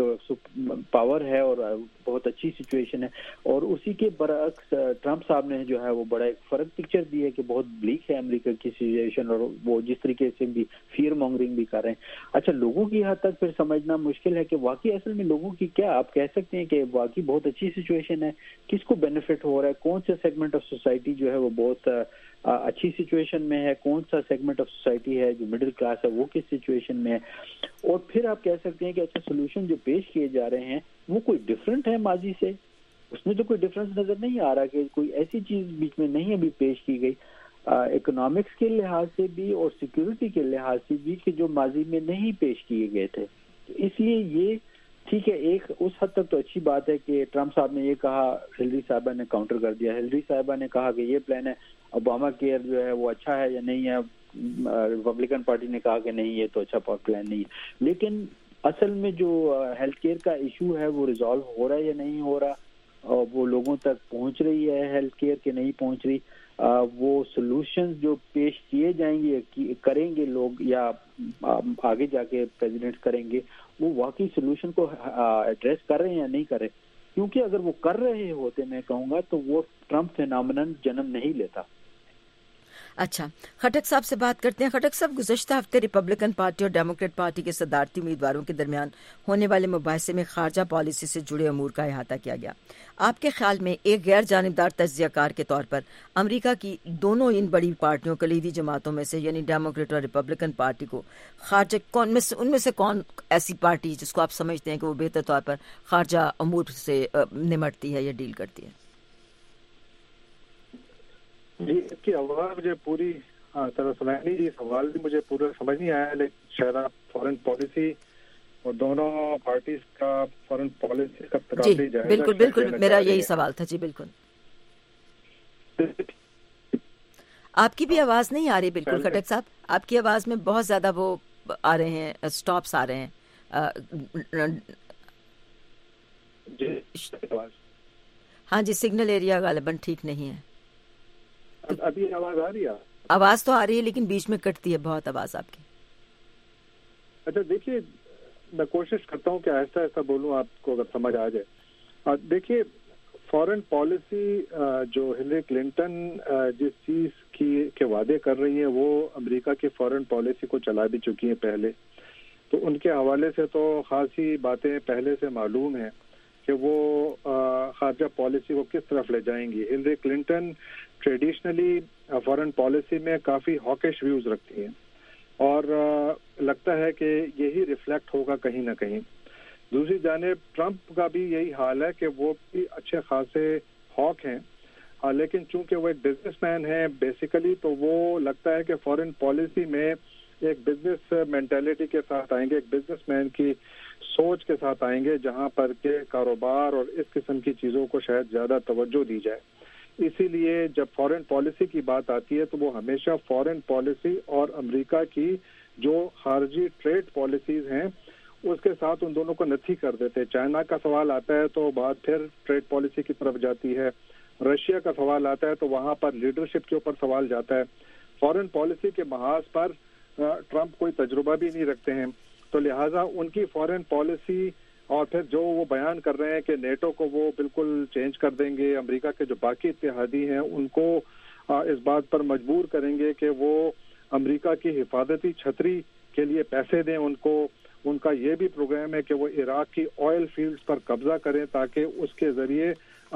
پاور ہے اور بہت اچھی سچویشن ہے، اور اسی کے برعکس ٹرمپ صاحب نے جو ہے وہ بڑا ایک فرق پکچر دی ہے کہ بہت بلیک ہے امریکہ کی سچویشن، اور وہ جس طریقے سے بھی فیئر مانگرنگ بھی کر رہے ہیں. اچھا، لوگوں کی حد تک پھر سمجھنا مشکل ہے کہ واقعی اصل میں لوگوں کی کیا آپ کہہ سکتے ہیں کہ واقعی بہت اچھی سچویشن ہے، کس کو بینیفٹ ہو رہا ہے، کون سے سیگمنٹ آف سوسائٹی جو ہے وہ بہت اچھی سچویشن میں ہے، کون سا سیگمنٹ آف سوسائٹی ہے جو مڈل کلاس ہے وہ کس سچویشن میں ہے. اور پھر آپ کہہ سکتے ہیں کہ اچھا سولوشن جو پیش کیے جا رہے ہیں وہ کوئی ڈفرینٹ ہے ماضی سے، اس میں تو کوئی ڈفرینس نظر نہیں آ رہا کہ کوئی ایسی چیز بیچ میں نہیں ابھی پیش کی گئی اکنامکس کے لحاظ سے بھی اور سیکیورٹی کے لحاظ سے بھی کہ جو ماضی میں نہیں پیش کیے گئے تھے. اس لیے یہ ٹھیک ہے، ایک اس حد تک تو اچھی بات ہے کہ ٹرمپ صاحب نے یہ کہا، ہلری صاحبہ نے کاؤنٹر کر دیا. ہلری صاحبہ نے کہا کہ یہ پلان ہے، اوباما کیئر جو ہے وہ اچھا ہے یا نہیں ہے، ریپبلکن پارٹی نے کہا کہ نہیں یہ تو اچھا پلان نہیں ہے. لیکن اصل میں جو ہیلتھ کیئر کا ایشو ہے وہ ریزالو ہو رہا ہے یا نہیں ہو رہا، اور وہ لوگوں تک پہنچ رہی ہے ہیلتھ کیئر کہ نہیں پہنچ رہی، وہ سولوشنز جو پیش کیے جائیں گے کریں گے لوگ یا آگے جا کے پریزیڈنٹ کریں گے، وہ واقعی سولوشن کو ایڈریس کر رہے ہیں یا نہیں کر رہے. کیونکہ اگر وہ کر رہے ہوتے میں کہوں گا تو وہ ٹرمپ فینامنن جنم نہیں لیتا. اچھا، خٹک صاحب سے بات کرتے ہیں. خٹک صاحب، گزشتہ ہفتے ریپبلکن پارٹی اور ڈیموکریٹ پارٹی کے صدارتی امیدواروں کے درمیان ہونے والے مباحثے میں خارجہ پالیسی سے جڑے امور کا احاطہ کیا گیا. آپ کے خیال میں ایک غیر جانبدار تجزیہ کار کے طور پر امریکہ کی دونوں ان بڑی پارٹیوں کلیدی جماعتوں میں سے یعنی ڈیموکریٹ اور ریپبلکن پارٹی کو خارجہ ان میں سے کون ایسی پارٹی جس کو آپ سمجھتے ہیں کہ وہ بہتر طور پر خارجہ امور سے نمٹتی ہے یا ڈیل کرتی ہے؟ جی، اس کی آواز مجھے پوری طرح سمجھ نہیں، جی سوال بھی مجھے پورا سمجھ نہیں آیا، لیکن شاید آپ فورن پالیسی اور دونوں پارٹیز کا فورن پالیسی کا تقابلی جائزہ. بالکل بالکل، میرا یہی سوال تھا. جی بالکل. آپ کی بھی آواز نہیں آ رہی بالکل خٹک صاحب، آپ کی آواز میں بہت زیادہ وہ آ رہے ہیں، اسٹاپس آ رہے ہیں. ہاں جی، سگنل ایریا غالباً ٹھیک نہیں ہے. ابھی آواز آ رہی ہے؟ آواز تو آ رہی ہے لیکن بیچ میں کٹتی ہے بہت آواز آپ کی. اچھا دیکھیے، میں کوشش کرتا ہوں کہ آہستہ آہستہ بولوں، آپ کو اگر سمجھ آ جائے. دیکھیے، فورن پالیسی جو ہلری کلنٹن جس چیز کے وعدے کر رہی ہیں وہ امریکہ کی فورن پالیسی کو چلا بھی چکی ہیں پہلے، تو ان کے حوالے سے تو خاصی باتیں پہلے سے معلوم ہیں کہ وہ خارجہ پالیسی کو کس طرف لے جائیں گی. Hillary Clinton traditionally foreign policy میں کافی ہاکش ویوز رکھتی ہیں اور لگتا ہے کہ یہی ریفلیکٹ ہوگا کہیں نہ کہیں. دوسری جانب ٹرمپ کا بھی یہی حال ہے کہ وہ بھی اچھے خاصے ہاک ہیں، لیکن چونکہ وہ ایک بزنس مین ہیں بیسیکلی، تو وہ لگتا ہے کہ فورن پالیسی میں ایک بزنس مینٹیلٹی کے ساتھ آئیں گے، ایک بزنس مین کی سوچ کے ساتھ آئیں گے، جہاں پر کہ کاروبار اور اس قسم کی چیزوں کو شاید زیادہ توجہ دی جائے. اسی لیے جب فورن پالیسی کی بات آتی ہے تو وہ ہمیشہ فورن پالیسی اور امریکہ کی جو خارجی ٹریڈ پالیسیز ہیں اس کے ساتھ ان دونوں کو نتھی کر دیتے. چائنا کا سوال آتا ہے تو بات پھر ٹریڈ پالیسی کی طرف جاتی ہے، رشیا کا سوال آتا ہے تو وہاں پر لیڈرشپ کے اوپر سوال جاتا ہے. فورن پالیسی کے محاذ پر ٹرمپ کوئی تجربہ بھی نہیں رکھتے ہیں، تو لہٰذا ان کی فورن پالیسی اور پھر جو وہ بیان کر رہے ہیں کہ نیٹو کو وہ بالکل چینج کر دیں گے، امریکہ کے جو باقی اتحادی ہیں ان کو اس بات پر مجبور کریں گے کہ وہ امریکہ کی حفاظتی چھتری کے لیے پیسے دیں ان کو. ان کا یہ بھی پروگرام ہے کہ وہ عراق کی آئل فیلڈز پر قبضہ کریں تاکہ اس کے ذریعے امریکہ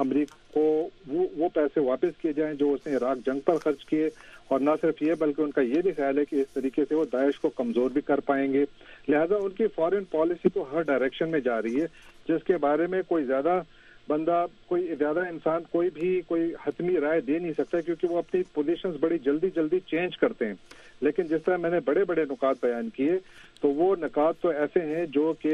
کو وہ پیسے واپس کیے جائیں جو اس نے عراق جنگ پر خرچ کیے، اور نہ صرف یہ بلکہ ان کا یہ بھی خیال ہے کہ اس طریقے سے وہ داعش کو کمزور بھی کر پائیں گے. لہذا ان کی فارن پالیسی تو ہر ڈائریکشن میں جا رہی ہے، جس کے بارے میں کوئی زیادہ انسان کوئی حتمی رائے دے نہیں سکتا، کیونکہ وہ اپنی پوزیشنز بڑی جلدی چینج کرتے ہیں. لیکن جس طرح میں نے بڑے نکات بیان کیے، تو وہ نکات تو ایسے ہیں جو کہ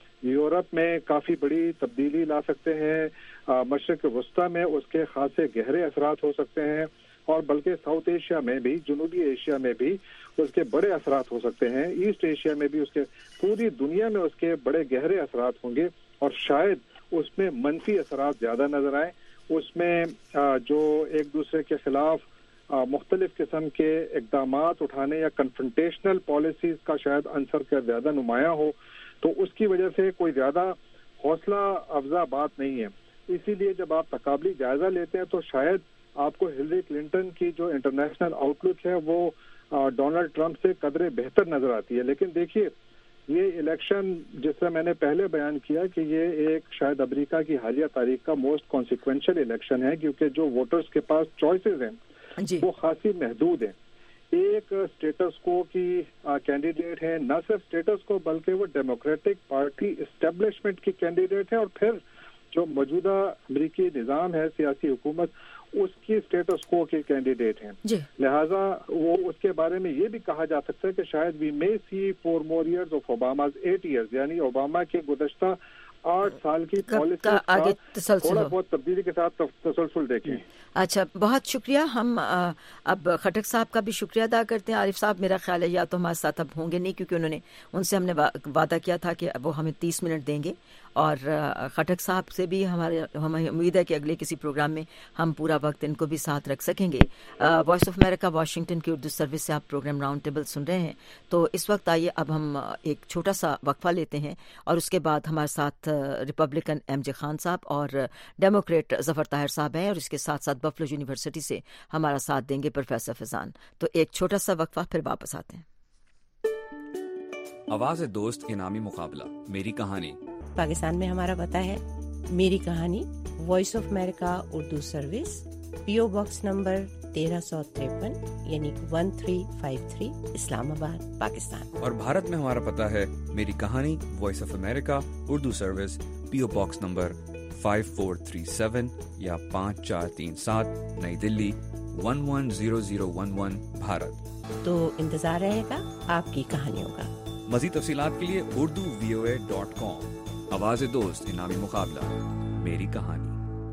یورپ میں کافی بڑی تبدیلی لا سکتے ہیں، مشرق وسطیٰ میں اس کے خاصے گہرے اثرات ہو سکتے ہیں، اور بلکہ ساؤتھ ایشیا میں بھی، جنوبی ایشیا میں بھی اس کے بڑے اثرات ہو سکتے ہیں، ایسٹ ایشیا میں بھی اس کے، پوری دنیا میں اس کے بڑے گہرے اثرات ہوں گے. اور شاید اس میں منفی اثرات زیادہ نظر آئیں، اس میں جو ایک دوسرے کے خلاف مختلف قسم کے اقدامات اٹھانے یا کنفرنٹیشنل پالیسیز کا شاید عنصر کا زیادہ نمایاں ہو، تو اس کی وجہ سے کوئی زیادہ حوصلہ افزا بات نہیں ہے. اسی لیے جب آپ تقابلی جائزہ لیتے ہیں تو شاید آپ کو ہلری کلنٹن کی جو انٹرنیشنل آؤٹ لک ہے وہ ڈونلڈ ٹرمپ سے قدرے بہتر نظر آتی ہے. لیکن دیکھیے، یہ الیکشن جس سے میں نے پہلے بیان کیا کہ یہ ایک شاید امریکہ کی حالیہ تاریخ کا موسٹ کانسیکوینشل الیکشن ہے، کیونکہ جو ووٹرز کے پاس چوائسز ہیں وہ خاصی محدود ہیں. ایک اسٹیٹس کو کی کینڈیڈیٹ ہے، نہ صرف اسٹیٹس کو بلکہ وہ ڈیموکریٹک پارٹی اسٹیبلشمنٹ کی کینڈیڈیٹ ہے، اور پھر جو موجودہ امریکی نظام ہے، سیاسی حکومت، اس کی اسٹیٹس کو کے کینڈیڈیٹ ہیں. لہٰذا وہ اس کے بارے میں یہ بھی کہا جا سکتا ہے کہ شاید we may see 4 more years of Obama's 8 years، یعنی اوباما کے گزشتہ 8 سال کی پالیسی تھوڑا بہت تبدیلی کے ساتھ تسلسل دیکھیں. اچھا، بہت شکریہ. ہم اب خٹک صاحب کا بھی شکریہ ادا کرتے ہیں. عارف صاحب میرا خیال ہے یا تو ہمارے ساتھ اب ہوں گے نہیں، کیونکہ ان سے ہم نے وعدہ کیا تھا کہ وہ ہمیں 30 منٹ دیں گے، اور خٹک صاحب سے بھی ہمیں امید ہے کہ اگلے کسی پروگرام میں ہم پورا وقت ان کو بھی ساتھ رکھ سکیں گے. وائس آف امریکہ واشنگٹن کی اردو سروس سے آپ پروگرام راؤنڈ ٹیبل سن رہے ہیں. تو اس وقت آئیے اب ہم ایک چھوٹا سا وقفہ لیتے ہیں، اور اس کے بعد ہمارے ساتھ ریپبلکن ایم جے خان صاحب اور ڈیموکریٹ ظفر طاہر صاحب ہیں، اور اس کے ساتھ ساتھ بفلو یونیورسٹی سے ہمارا ساتھ دیں گے پروفیسر فیضان. تو ایک چھوٹا سا وقفہ، پھر واپس آتے ہیں. آواز دوست انعامی مقابلہ میری کہانی. پاکستان میں ہمارا پتہ ہے میری کہانی، Voice of America Urdu service, P O box number 1353 یعنی 1353 اسلام آباد، پاکستان. اور بھارت میں ہمارا پتہ ہے میری کہانی، Voice of America Urdu service, P O box number 5437 یا 5437 نئی دلی 110011 بھارت. تو انتظار رہے گا آپ کی کہانیوں کا. مزید تفصیلات کے لیے urduvoa.com. آواز دوست انعامی مقابلہ میری کہانی.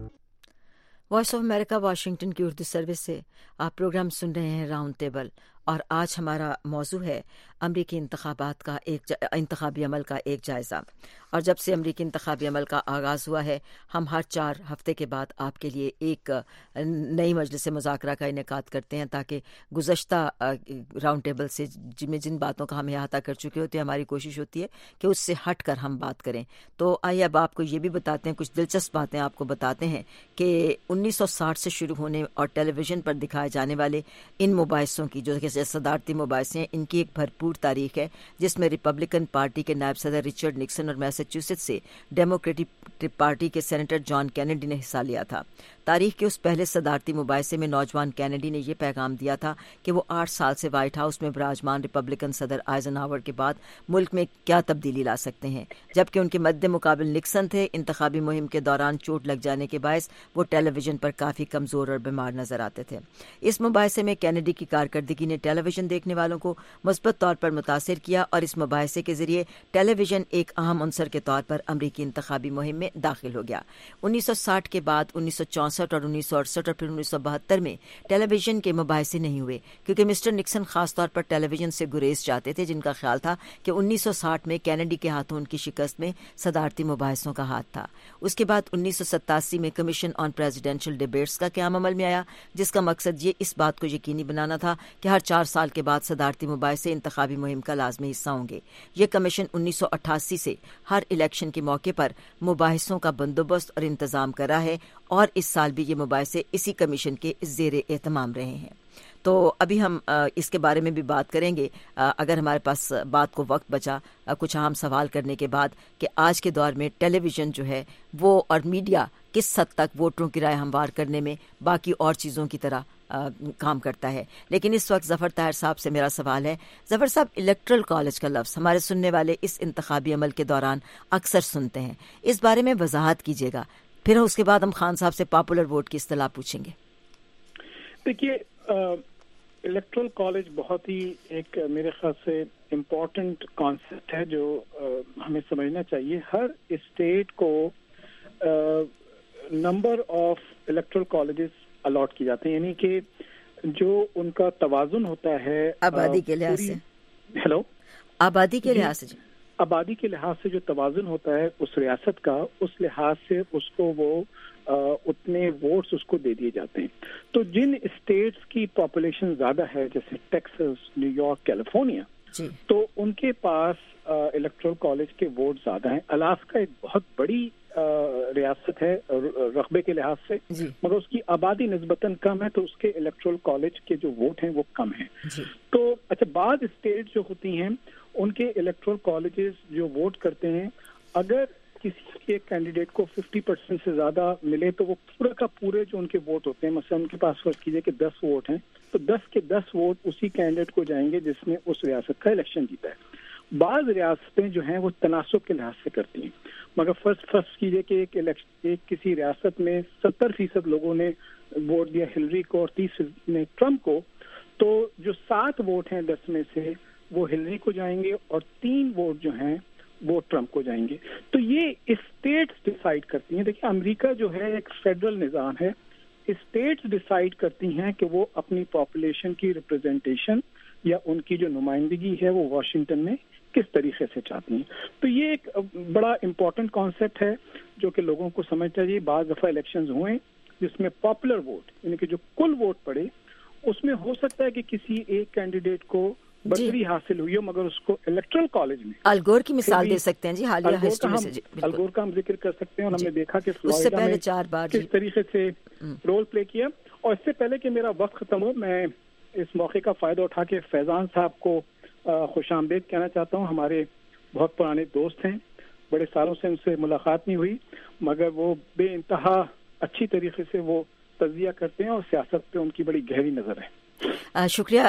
وائس آف امریکہ واشنگٹن کی اردو سروس سے آپ پروگرام سن رہے ہیں راؤنڈ ٹیبل، اور آج ہمارا موضوع ہے امریکی انتخابات کا انتخابی عمل کا ایک جائزہ. اور جب سے امریکی انتخابی عمل کا آغاز ہوا ہے، ہم ہر 4 ہفتے کے بعد آپ کے لیے ایک نئی مجلس مذاکرہ کا انعقاد کرتے ہیں، تاکہ گزشتہ راؤنڈ ٹیبل سے جن باتوں کا ہم احاطہ کر چکے ہوتے ہیں، ہماری کوشش ہوتی ہے کہ اس سے ہٹ کر ہم بات کریں. تو آئیے اب آپ کو یہ بھی بتاتے ہیں، کچھ دلچسپ باتیں آپ کو بتاتے ہیں کہ 1960 سے شروع ہونے اور ٹیلی ویژن پر دکھائے جانے والے ان مباحثوں کی، جو کہ صدارتی مباحثے ہیں، ان کی ایک بھرپور تاریخ ہے، جس میں ریپبلکن پارٹی کے نائب صدر رچرڈ نکسن اور میساچیوسیٹس سے ڈیموکریٹک پارٹی کے سینیٹر جان کینیڈی نے حصہ لیا تھا. تاریخ کے اس پہلے صدارتی مباحثے میں نوجوان کینیڈی نے یہ پیغام دیا تھا کہ وہ 8 سال سے وائٹ ہاؤس میں براجمان ریپبلکن صدر آئزن ہاور کے بعد ملک میں کیا تبدیلی لا سکتے ہیں، جبکہ ان کے مد مقابل نکسن تھے. انتخابی مہم کے دوران چوٹ لگ جانے کے باعث وہ ٹیلی ویژن پر کافی کمزور اور بیمار نظر آتے تھے. اس مباحثے میں کینیڈی کی کارکردگی نے ٹیلی ویژن دیکھنے والوں کو مثبت طور پر متاثر کیا، اور اس مباحثے کے ذریعے ٹیلی ویژن ایک اہم عنصر کے طور پر امریکی انتخابی مہم میں داخل ہو گیا. 1960 کے بعد 1964 اور 1968 اور پھر 1972 میں ٹیلی ویژن کے مباحثے نہیں ہوئے، کیونکہ مسٹر نکسن خاص طور پر ٹیلی ویژن سے گریز چاہتے تھے، جن کا خیال تھا کہ 1960 میں کینیڈی کے ہاتھوں ان کی شکست میں صدارتی مباحثوں کا ہاتھ تھا. اس کے بعد 1987 میں کمیشن آن پریزیڈینشل ڈیبیٹس کا قیام عمل میں آیا، جس کا مقصد یہ اس بات کو یقینی بنانا تھا کہ ہر 4 سال کے بعد صدارتی مباحثے انتخابی مہم کا لازمی حصہ ہوں گے. یہ کمیشن 1988 سے ہر الیکشن کے موقع پر مباحثوں کا بندوبست اور انتظام کر رہا ہے، اور اس سال بھی یہ مباحثے اسی کمیشن کے زیر اہتمام رہے ہیں. تو ابھی ہم اس کے بارے میں بھی بات کریں گے، اگر ہمارے پاس بات کو وقت بچا، کچھ اہم سوال کرنے کے بعد، کہ آج کے دور میں ٹیلی ویژن جو ہے وہ اور میڈیا کس حد تک ووٹروں کی رائے ہموار کرنے میں باقی اور چیزوں کی طرح کام کرتا ہے. لیکن اس وقت ظفر طاہر صاحب سے میرا سوال ہے. ظفر صاحب، الیکٹرل کالج کا لفظ ہمارے سننے والے اس انتخابی عمل کے دوران اکثر سنتے ہیں، اس بارے میں وضاحت کیجیے گا، پھر اس کے بعد ہم خان صاحب سے پاپولر ووٹ کی اصطلاح پوچھیں گے. دیکھیے، الیکٹرل کالج بہت ہی ایک میرے خیال سے امپورٹنٹ کانسیپٹ ہے جو ہمیں سمجھنا چاہیے. ہر اسٹیٹ کو number of electoral colleges allot کی جاتے ہیں، یعنی کہ جو ان کا توازن ہوتا ہے آبادی کے لحاظ سے. ہیلو، آبادی کے لحاظ سے، آبادی کے لحاظ سے جو توازن ہوتا ہے اس ریاست کا، اس لحاظ سے اس کو وہ اتنے ووٹس اس کو دے دیے جاتے ہیں. تو جن اسٹیٹس کی پاپولیشن زیادہ ہے جیسے ٹیکساس، نیو یارک، کیلیفورنیا، تو ان کے پاس الیکٹرل کالج کے ووٹ زیادہ ہیں. الاسکا ایک بہت بڑی ریاست ہے رقبے کے لحاظ سے، مگر اس کی آبادی نسبتاً کم ہے، تو اس کے الیکٹرل کالج کے جو ووٹ ہیں وہ کم ہیں. تو اچھا، بعض اسٹیٹ جو ہوتی ہیں ان کے الیکٹرل کالجز جو ووٹ کرتے ہیں، اگر کسی کے کینڈیڈیٹ کو 50% سے زیادہ ملے تو وہ پورا کا پورے جو ان کے ووٹ ہوتے ہیں، مثلا ان کے پاس فرض کیجیے کہ 10 ووٹ ہیں، تو 10 کے 10 ووٹ اسی کینڈیڈیٹ کو جائیں گے جس نے اس ریاست کا الیکشن جیتا ہے. بعض ریاستیں جو ہیں وہ تناسب کے لحاظ سے کرتی ہیں، مگر فرض کیجیے کہ ایک کسی ریاست میں 70% لوگوں نے ووٹ دیا ہلری کو اور 30% نے ٹرمپ کو، تو جو 7 ووٹ ہیں 10 میں سے وہ ہلری کو جائیں گے اور 3 ووٹ جو ہیں وہ ٹرمپ کو جائیں گے. تو یہ اسٹیٹس ڈیسائیڈ کرتی ہیں. دیکھیے، امریکہ جو ہے ایک فیڈرل نظام ہے، اسٹیٹس ڈیسائیڈ کرتی ہیں کہ وہ اپنی پاپولیشن کی ریپرزنٹیشن یا ان کی جو نمائندگی ہے وہ واشنگٹن میں کس طریقے سے چاہتی ہیں. تو یہ ایک بڑا امپورٹنٹ کانسیپٹ ہے جو کہ لوگوں کو سمجھنا چاہیے. بعض دفعہ الیکشنز ہوئے جس میں پاپولر ووٹ، یعنی کہ جو کل ووٹ پڑے، اس میں ہو سکتا ہے کہ کسی ایک کینڈیڈیٹ کو برتری حاصل ہوئی ہو، مگر اس کو الیکٹرل کالج میں الگور کی مثال دے سکتے ہیں. جی، حالیہ ہسٹری میں سے الگور کا ہم ذکر کر سکتے ہیں، اور ہم نے دیکھا کہ اس سے پہلے 4 بار کس طریقے سے رول پلے کیا. اور اس سے پہلے کہ میرا وقت ختم ہو، میں اس موقع کا فائدہ اٹھا کے فیضان صاحب کو خوش آمدید کہنا چاہتا ہوں. ہمارے بہت پرانے دوست ہیں، بڑے سالوں سے ان سے ملاقات نہیں ہوئی، مگر وہ بے انتہا اچھی طریقے سے وہ تجزیہ کرتے ہیں اور سیاست پہ ان کی بڑی گہری نظر ہے. شکریہ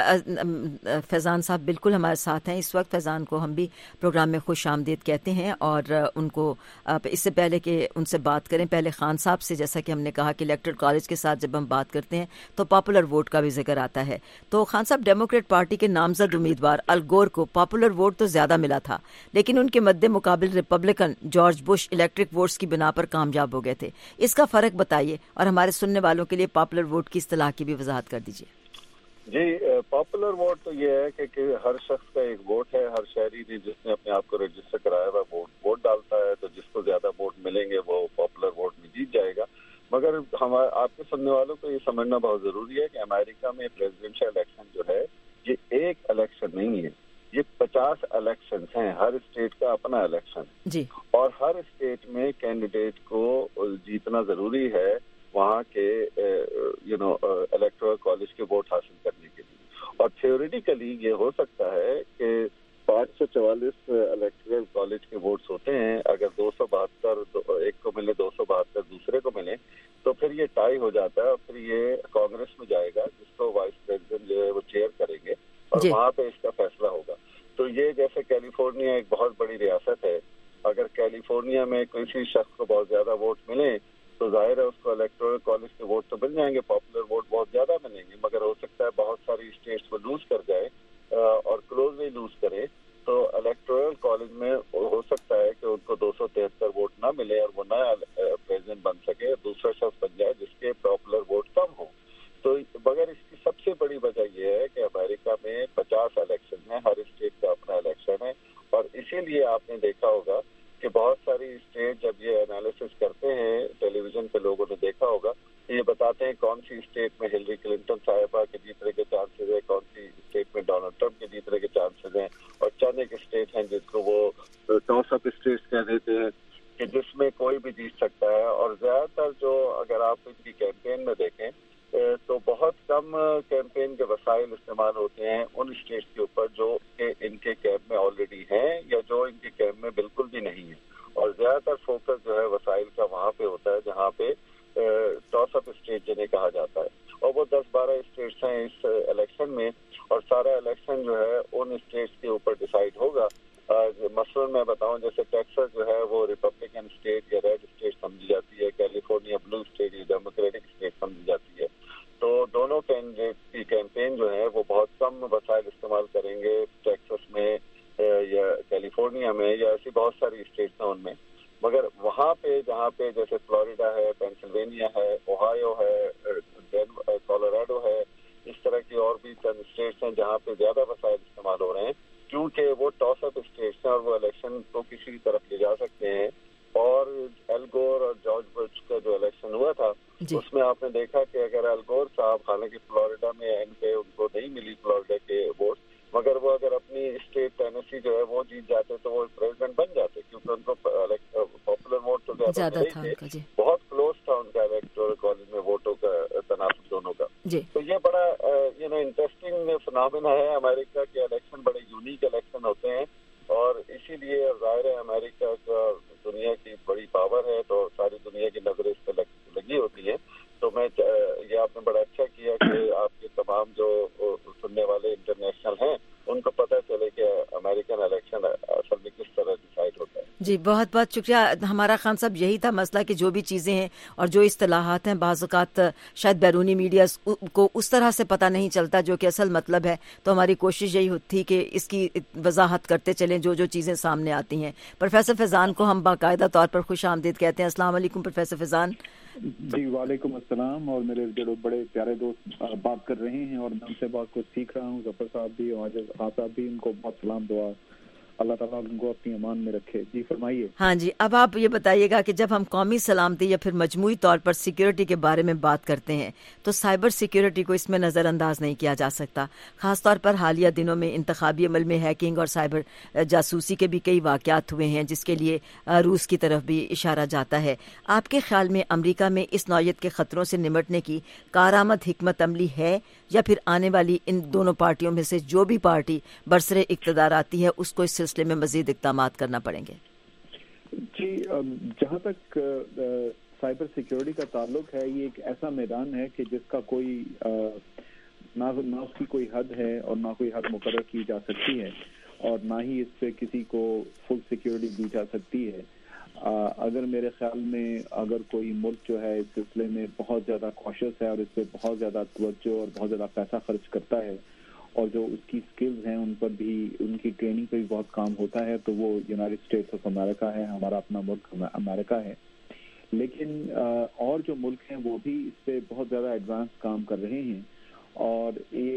فیضان صاحب، بالکل ہمارے ساتھ ہیں اس وقت. فیضان کو ہم بھی پروگرام میں خوش آمدید کہتے ہیں، اور ان کو اس سے پہلے کہ ان سے بات کریں، پہلے خان صاحب سے، جیسا کہ ہم نے کہا کہ الیکٹرل کالج کے ساتھ جب ہم بات کرتے ہیں تو پاپولر ووٹ کا بھی ذکر آتا ہے. تو خان صاحب، ڈیموکریٹ پارٹی کے نامزد امیدوار الگور کو پاپولر ووٹ تو زیادہ ملا تھا، لیکن ان کے مد مقابل Republican George Bush electric votes کی بنا پر کامیاب ہو گئے تھے. اس کا فرق بتائیے، اور ہمارے سننے والوں کے لیے پاپولر ووٹ کی اصطلاح کی بھی وضاحت کر دیجیے. جی، پاپولر ووٹ تو یہ ہے کہ ہر شخص کا ایک ووٹ ہے. ہر شہری نے جس نے اپنے آپ کو رجسٹر کرایا ہوا ووٹ ڈالتا ہے، تو جس کو زیادہ ووٹ ملیں گے وہ پاپولر ووٹ میں جیت جائے گا. مگر آپ کے سننے والوں کو یہ سمجھنا بہت ضروری ہے کہ امریکہ میں پریزیڈنشل الیکشن جو ہے یہ ایک الیکشن نہیں ہے، یہ 50 الیکشنز ہیں. ہر اسٹیٹ کا اپنا الیکشن ہے جی، اور ہر اسٹیٹ میں کینڈیڈیٹ کو جیتنا ضروری ہے وہاں کے الیکٹورل کالج کے ووٹ حاصل کرنے کے لیے. اور تھیوریٹیکلی یہ ہو سکتا ہے کہ 544 الیکٹورل کالج کے ووٹس ہوتے ہیں، اگر 272 ایک کو ملے 272 دوسرے کو ملے تو پھر یہ ٹائی ہو جاتا ہے، اور پھر یہ کانگریس میں جائے گا جس کو وائس پریزیڈنٹ جو ہے وہ چیئر کریں گے، اور وہاں پہ اس کا فیصلہ ہوگا. تو یہ جیسے کیلیفورنیا ایک بہت بڑی ریاست ہے، اگر کیلیفورنیا میں کسی شخص کو بہت زیادہ ووٹ ملے تو ظاہر ہے اس کو الیکٹورل کالج کے ووٹ تو مل جائیں گے، پاپولر ووٹ بہت زیادہ ملیں گے. مگر ہو سکتا ہے بہت ساری اسٹیٹس کو لوز کر جائے اور کلوزلی لوز کرے، تو الیکٹورل کالج میں ہو سکتا ہے کہ ان کو 273 ووٹ نہ ملے اور وہ نیا پریزیڈنٹ بن سکے، دوسرا شخص بن جائے جس کے پاپولر ووٹ کم ہو. تو مگر اس کی سب سے بڑی وجہ یہ ہے کہ امریکہ میں 50 الیکشن ہیں، ہر اسٹیٹ کا اپنا الیکشن ہے. اور اسی لیے آپ نے دیکھا ہوگا کہ بہت ساری اسٹیٹ جب یہ انالیسس کرتے ہیں، ٹیلی ویژن پہ لوگوں نے دیکھا ہوگا، یہ بتاتے ہیں کون سی اسٹیٹ میں ہلری کلنٹن صاحبہ کے جیتنے کے چانسز ہیں، کون سی اسٹیٹ میں ڈونلڈ ٹرمپ کے جیتنے کے چانسز ہیں، اور چند ایک اسٹیٹ ہیں جس کو وہ ٹاس اپ اسٹیٹس کہہ دیتے ہیں کہ جس میں کوئی بھی جیت سکتا ہے. اور زیادہ تر جو اگر آپ ان کی کیمپین میں دیکھیں تو بہت کم کیمپین کے وسائل استعمال ہوتے ہیں ان اسٹیٹس کے اوپر جو کہ ان کے کیمپ میں آلریڈی ہیں یا جو ان کے کیمپ میں بالکل بھی نہیں ہے. اور زیادہ تر فوکس جو ہے وسائل کا وہاں پہ ہوتا ہے جہاں پہ ٹاس اپ اسٹیٹ جنہیں کہا جاتا ہے، اور وہ 10-12 اسٹیٹس ہیں اس الیکشن میں، اور سارا الیکشن جو ہے ان اسٹیٹس کے اوپر ڈیسائیڈ ہوگا. مثلاً میں بتاؤں جیسے ٹیکسس جو ہے وہ ریپبلکن اسٹیٹ یا ریڈ اسٹیٹ سمجھی جاتی ہے، کیلیفورنیا بلو اسٹیٹ یا ڈیموکریٹک اسٹیٹ سمجھی جاتی ہے. تو دونوں کینڈیڈیٹ کی کیمپین جو ہے وہ بہت کم وسائل استعمال کریں گے ٹیکسس میں یا کیلیفورنیا میں یا ایسی بہت ساری اسٹیٹس ہیں ان میں. مگر وہاں پہ جہاں پہ جیسے فلوریڈا ہے، پینسلوینیا ہے، اوہایو ہے، کولوراڈو ہے، اس طرح کی اور بھی چند اسٹیٹس ہیں جہاں پہ زیادہ وسائل استعمال ہو رہے ہیں، کیونکہ وہ ٹاس اپ اسٹیٹس ہیں اور وہ الیکشن کو کسی بھی طرف لے جا سکتے ہیں. اور ایل گور اور جارج بش کا جو الیکشن ہوا تھا اس میں آپ نے دیکھا کہ اگر ایل گور صاحب، حالانکہ فلوریڈا میں اینڈ پہ ان کو نہیں ملی فلوریڈا کے ووٹ، مگر وہ اگر اپنی اسٹیٹ ٹینیسی جو ہے وہ جیت جاتے تو وہ پریزیڈنٹ بن جاتے، کیونکہ ان کو پاپولر ووٹ تو زیادہ نہیں تھے، بہت کلوز تھا ان کا الیکٹورل کالج میں ووٹوں کا تناسب دونوں کا. تو یہ بڑا انٹرسٹنگ فنامنا ہے امریکہ کے الیکشن، بڑے یونیک الیکشن ہوتے ہیں، اور اسی لیے ظاہر ہے امریکہ کا دنیا کی بڑی پاور ہے تو ساری دنیا کی نظریں اس پہ لگی ہوتی ہیں. تو میں یہ آپ نے بڑا اچھا کیا کہ آپ کے تمام جو سننے والے انٹرنیشنل ہیں ان کو پتہ چلے کہ امریکن الیکشن اصل میں کس طرح ڈیسائیڈ ہوتا ہے. جی بہت بہت شکریہ. ہمارا خان صاحب یہی تھا مسئلہ کہ جو بھی چیزیں ہیں اور جو اصطلاحات ہیں بعض اوقات شاید بیرونی میڈیا کو اس طرح سے پتہ نہیں چلتا جو کہ اصل مطلب ہے، تو ہماری کوشش یہی تھی کہ اس کی وضاحت کرتے چلیں جو چیزیں سامنے آتی ہیں. پروفیسر فیضان کو ہم باقاعدہ طور پر خوش آمدید کہتے ہیں. السلام علیکم پروفیسر فیضان. جی وعلیکم السلام. اور میرے جو بڑے پیارے دوست بات کر رہے ہیں اور میں ان سے بہت کچھ سیکھ رہا ہوں، ظفر صاحب بھی اور آپ صاحب بھی، ان کو بہت سلام دعا، اللہ تعالیٰ ان کو اپنی امان میں رکھے. جی فرمائیے. ہاں جی، اب آپ یہ بتائیے گا کہ جب ہم قومی سلامتی یا پھر مجموعی طور پر سیکیورٹی کے بارے میں بات کرتے ہیں تو سائبر سیکیورٹی کو اس میں نظر انداز نہیں کیا جا سکتا. خاص طور پر حالیہ دنوں میں انتخابی عمل میں ہیکنگ اور سائبر جاسوسی کے بھی کئی واقعات ہوئے ہیں جس کے لیے روس کی طرف بھی اشارہ جاتا ہے. آپ کے خیال میں امریکہ میں اس نوعیت کے خطروں سے نمٹنے کی کارآمد حکمت عملی ہے یا پھر آنے والی ان دونوں پارٹیوں میں سے جو بھی پارٹی برسر اقتدار آتی ہے اس کو اس سلسلے میں مزید اقدامات کرنا پڑیں گے؟ جی جہاں تک سائبر سیکیورٹی کا تعلق ہے، یہ ایک ایسا میدان ہے کہ جس کا کوئی نہ اس کی کوئی حد ہے اور نہ کوئی حد مقرر کی جا سکتی ہے، اور نہ ہی اس سے کسی کو فل سیکیورٹی دی جا سکتی ہے. اگر میرے خیال میں اگر کوئی ملک جو ہے اس سلسلے میں بہت زیادہ کوشش ہے اور اس پہ بہت زیادہ توجہ اور بہت زیادہ پیسہ خرچ کرتا ہے اور جو اس کی سکلز ہیں ان پر بھی، ان کی ٹریننگ پہ بھی بہت کام ہوتا ہے، تو وہ یونائٹڈ اسٹیٹس آف امریکہ ہے، ہمارا اپنا ملک امریکہ ہے. لیکن اور جو ملک ہیں وہ بھی اس پہ بہت زیادہ ایڈوانس کام کر رہے ہیں، اور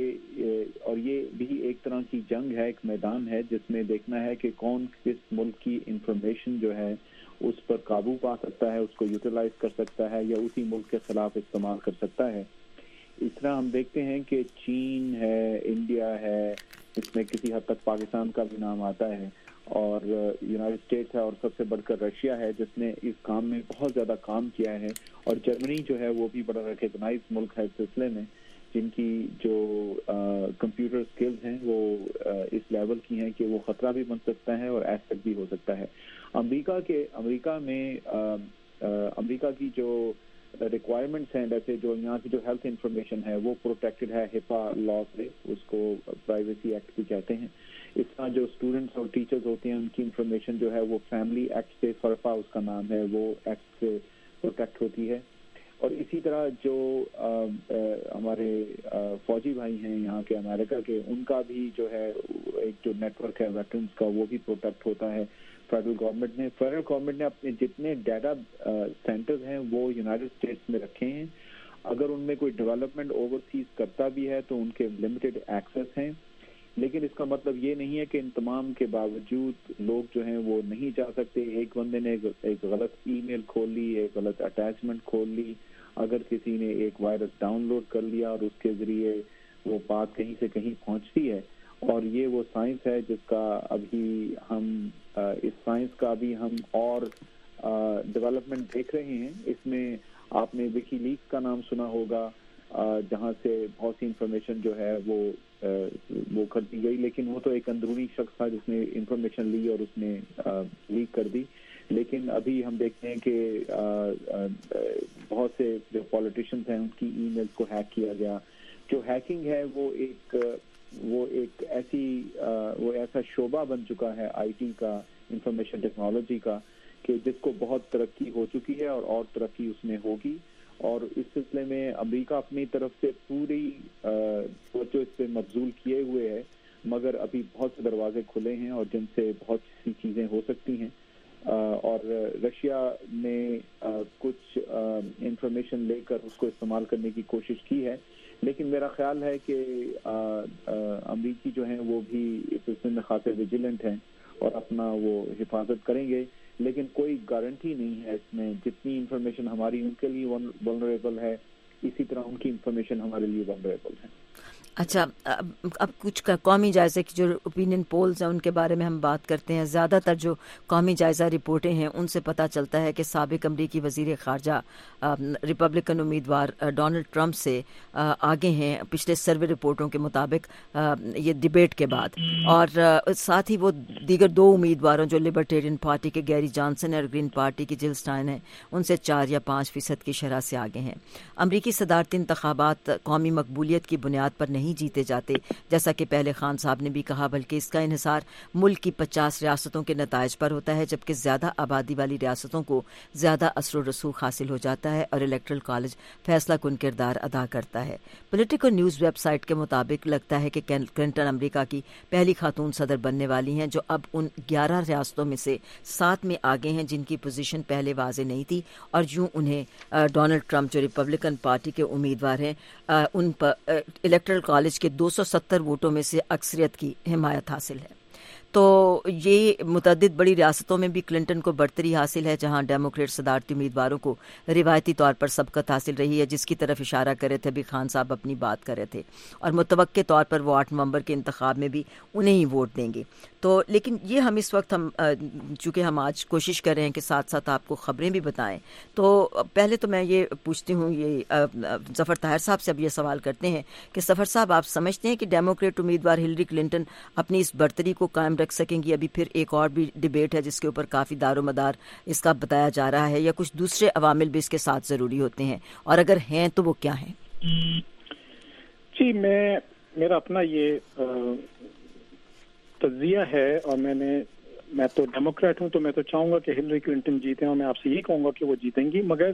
یہ بھی ایک طرح کی جنگ ہے، ایک میدان ہے جس میں دیکھنا ہے کہ کون کس ملک کی انفارمیشن جو ہے اس پر قابو پا سکتا ہے، اس کو یوٹیلائز کر سکتا ہے یا اسی ملک کے خلاف استعمال کر سکتا ہے. اس طرح ہم دیکھتے ہیں کہ چین ہے، انڈیا ہے، اس میں کسی حد تک پاکستان کا بھی نام آتا ہے، اور یونائٹڈ اسٹیٹس ہے، اور سب سے بڑھ کر رشیا ہے جس نے اس کام میں بہت زیادہ کام کیا ہے، اور جرمنی جو ہے وہ بھی بڑا ریکگنائز ملک ہے اس سلسلے میں، جن کی جو کمپیوٹر سکلز ہیں وہ اس لیول کی ہیں کہ وہ خطرہ بھی بن سکتا ہے اور ایسٹ بھی ہو سکتا ہے. امریکہ میں امریکہ کی جو ریکوائرمنٹس ہیں، جیسے جو یہاں کی جو ہیلتھ انفارمیشن ہے وہ پروٹیکٹڈ ہے ہپا لا سے، اس کو پرائیویسی ایکٹ بھی کہتے ہیں. اس طرح جو اسٹوڈنٹس اور ٹیچرز ہوتے ہیں ان کی انفارمیشن جو ہے وہ فیملی ایکٹ سے، فرپا اس کا نام ہے، وہ ایکٹ سے پروٹیکٹ ہوتی ہے. اور اسی طرح جو ہمارے فوجی بھائی ہیں یہاں کے امریکہ کے، ان کا بھی جو ہے ایک جو نیٹ ورک ہے ویٹرنس کا، وہ بھی پروٹیکٹ ہوتا ہے. فیڈرل گورنمنٹ نے اپنے جتنے ڈیٹا سینٹرز ہیں وہ یونائٹڈ اسٹیٹس میں رکھے ہیں. اگر ان میں کوئی ڈیولپمنٹ اوورسیز کرتا بھی ہے تو ان کے لمیٹڈ ایکسیس ہیں، لیکن اس کا مطلب یہ نہیں ہے کہ ان تمام کے باوجود لوگ جو ہیں وہ نہیں جا سکتے. ایک بندے نے ایک غلط ای میل کھول لی، ایک غلط اٹیچمنٹ کھول لی، اگر کسی نے ایک وائرس ڈاؤن لوڈ کر لیا اور اس کے ذریعے وہ بات کہیں سے کہیں پہنچتی ہے. اور یہ وہ سائنس ہے جس کا ابھی ہم اس سائنس کا ابھی ہم اور ڈیولپمنٹ دیکھ رہے ہیں. اس میں آپ نے وکی لیکس کا نام سنا ہوگا، جہاں سے بہت سی انفارمیشن جو ہے وہ کر دی گئی، لیکن وہ تو ایک اندرونی شخص تھا جس نے انفارمیشن لی اور اس نے لیک کر دی. لیکن ابھی ہم دیکھتے ہیں کہ بہت سے جو پولیٹیشینز ہیں ان کی ای میلز کو ہیک کیا گیا. جو ہیکنگ ہے وہ ایک ایسا شعبہ بن چکا ہے آئی ٹی کا, انفارمیشن ٹیکنالوجی کا, کہ جس کو بہت ترقی ہو چکی ہے اور ترقی اس میں ہوگی. اور اس سلسلے میں امریکہ اپنی طرف سے پوری توجہ اس پہ مبذول کیے ہوئے ہے, مگر ابھی بہت سے دروازے کھلے ہیں اور جن سے بہت سی چیزیں ہو سکتی ہیں. اور رشیا نے کچھ انفارمیشن لے کر اس کو استعمال کرنے کی کوشش کی ہے, لیکن میرا خیال ہے کہ امریکی جو ہیں وہ بھی اس سلسلے میں خاصے ویجیلنٹ ہیں اور اپنا وہ حفاظت کریں گے. لیکن کوئی گارنٹی نہیں ہے اس میں. جتنی انفارمیشن ہماری ان کے لیے ولنریبل ہے, اسی طرح ان کی انفارمیشن ہمارے لیے ولنریبل ہے. اچھا, اب کچھ قومی جائزے کی جو اوپینین پولز ہیں ان کے بارے میں ہم بات کرتے ہیں. زیادہ تر جو قومی جائزہ رپورٹیں ہیں ان سے پتہ چلتا ہے کہ سابق امریکی وزیر خارجہ ریپبلکن امیدوار ڈونلڈ ٹرمپ سے آگے ہیں پچھلے سروے رپورٹوں کے مطابق یہ ڈیبیٹ کے بعد. اور ساتھ ہی وہ دیگر 2 امیدواروں جو لبرٹیرین پارٹی کے گیری جانسن اور گرین پارٹی کی جل اسٹائن ہیں ان سے 4 یا 5% کی شرح سے آگے ہیں. امریکی صدارتی انتخابات قومی مقبولیت کی بنیاد پر نہیں جیتے جاتے جیسا کہ پہلے خان صاحب نے بھی کہا, بلکہ اس کا انحصار ملک کی 50 ریاستوں کے نتائج پر ہوتا ہے, جبکہ زیادہ آبادی والی ریاستوں کو زیادہ اثر و رسوخ حاصل ہو جاتا ہے اور الیکٹرل کالج فیصلہ کن کردار ادا کرتا ہے. پولیٹیکل نیوز ویب سائٹ کے مطابق لگتا ہے کہ کلنٹن امریکہ کی پہلی خاتون صدر بننے والی ہیں جو اب ان 11 ریاستوں میں سے 7 میں آگے ہیں جن کی پوزیشن پہلے واضح نہیں تھی, اور یوں انہیں ڈونلڈ ٹرمپ جو ریپبلکن پارٹی کے امیدوار ہیں ان پر الیکٹرل کالج کے 270 ووٹوں میں سے اکثریت کی حمایت حاصل ہے. تو یہ متعدد بڑی ریاستوں میں بھی کلنٹن کو برتری حاصل ہے, جہاں ڈیموکریٹ صدارتی امیدواروں کو روایتی طور پر سبقت حاصل رہی ہے, جس کی طرف اشارہ کر رہے تھے ابھی خان صاحب اپنی بات کر رہے تھے, اور متوقع طور پر وہ 8 نومبر کے انتخاب میں بھی انہیں ہی ووٹ دیں گے. تو لیکن یہ ہم اس وقت چونکہ ہم آج کوشش کر رہے ہیں کہ ساتھ ساتھ آپ کو خبریں بھی بتائیں, تو پہلے تو میں یہ پوچھتی ہوں, یہ ظفر طاہر صاحب سے اب یہ سوال کرتے ہیں کہ ظفر صاحب آپ سمجھتے ہیں کہ ڈیموکریٹ امیدوار ہلری کلنٹن اپنی اس برتری کو قائم رکھ سکیں گی؟ ابھی پھر ایک اور بھی ڈیبیٹ ہے جس کے اوپر کافی دار و مدار اس کا بتایا جا رہا ہے, یا کچھ دوسرے عوامل بھی اس کے ساتھ ضروری ہوتے ہیں, اور اگر ہیں تو وہ کیا ہیں؟ جی, میرا اپنا یہ تجزیہ ہے, اور میں تو ڈیموکریٹ ہوں, تو میں تو چاہوں گا کہ ہلری کلنٹن جیتیں, اور میں آپ سے یہ کہوں گا کہ وہ جیتیں گی. مگر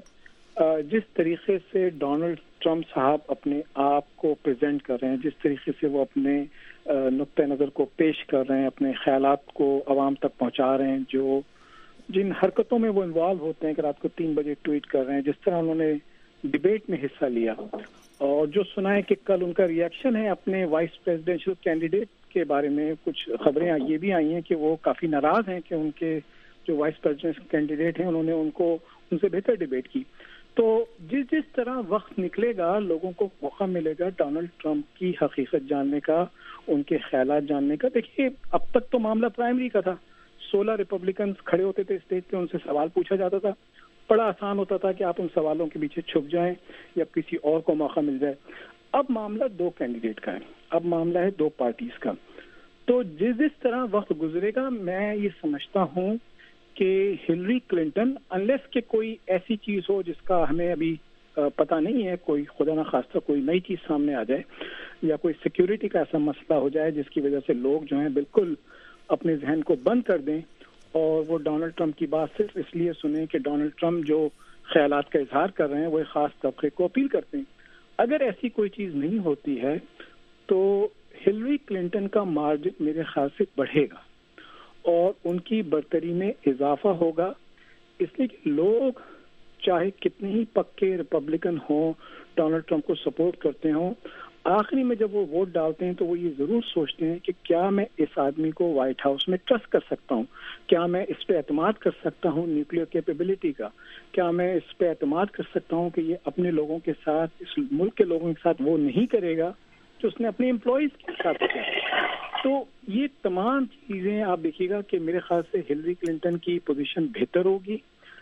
جس طریقے سے ڈونلڈ ٹرمپ صاحب اپنے آپ کو پریزنٹ کر رہے ہیں, جس طریقے سے وہ اپنے نقطۂ نظر کو پیش کر رہے ہیں, اپنے خیالات کو عوام تک پہنچا رہے ہیں, جن حرکتوں میں وہ انوالو ہوتے ہیں کہ رات کو 3 بجے ٹویٹ کر رہے ہیں, جس طرح انہوں نے ڈیبیٹ میں حصہ لیا, اور جو سنا ہے کہ کل ان کا ریئیکشن ہے اپنے وائس پریزیڈنشل کینڈیڈیٹ کے بارے میں. کچھ خبریں یہ بھی آئی ہیں کہ وہ کافی ناراض ہیں کہ ان کے جو وائس پریزیڈنشل کینڈیڈیٹ ہیں انہوں نے ان سے بہتر ڈیبیٹ کی. تو جس طرح وقت نکلے گا لوگوں کو موقع ملے گا ڈونلڈ ٹرمپ کی حقیقت جاننے کا, ان کے خیالات جاننے کا. دیکھیے, اب تک تو معاملہ پرائمری کا تھا, 16 ریپبلکنز کھڑے ہوتے تھے اسٹیج پہ, ان سے سوال پوچھا جاتا تھا, بڑا آسان ہوتا تھا کہ آپ ان سوالوں کے پیچھے چھپ جائیں یا کسی اور کو موقع مل جائے. اب معاملہ 2 کینڈیڈیٹ کا ہے, اب معاملہ ہے 2 پارٹیز کا. تو جس طرح وقت گزرے گا, میں یہ سمجھتا ہوں کہ ہلری کلنٹن, انلیس کہ کوئی ایسی چیز ہو جس کا ہمیں ابھی پتہ نہیں ہے, کوئی خدا نخواستہ کوئی نئی چیز سامنے آ جائے, یا کوئی سیکیورٹی کا ایسا مسئلہ ہو جائے جس کی وجہ سے لوگ جو ہیں بالکل اپنے ذہن کو بند کر دیں اور وہ ڈونلڈ ٹرمپ کی بات صرف اس لیے سنیں کہ ڈونلڈ ٹرمپ جو خیالات کا اظہار کر رہے ہیں وہ ایک خاص طبقے کو اپیل کرتے ہیں. اگر ایسی کوئی چیز نہیں ہوتی ہے تو ہلری کلنٹن کا مارجن میرے خیال سے بڑھے گا اور ان کی برتری میں اضافہ ہوگا, اس لیے کہ لوگ چاہے کتنے ہی پکے ریپبلکن ہوں, ڈونلڈ ٹرمپ کو سپورٹ کرتے ہوں, آخری میں جب وہ ووٹ ڈالتے ہیں تو وہ یہ ضرور سوچتے ہیں کہ کیا میں اس آدمی کو وائٹ ہاؤس میں ٹرسٹ کر سکتا ہوں, کیا میں اس پہ اعتماد کر سکتا ہوں نیوکلیئر کیپیبلٹی کا, کیا میں اس پہ اعتماد کر سکتا ہوں کہ یہ اپنے لوگوں کے ساتھ, اس ملک کے لوگوں کے ساتھ وہ نہیں کرے گا جو اس نے اپنے امپلائیز کے ساتھ کیا. تو یہ تمام چیزیں آپ دیکھیے گا کہ میرے خیال سے ہلری کلنٹن کی پوزیشن بہتر ہوگی.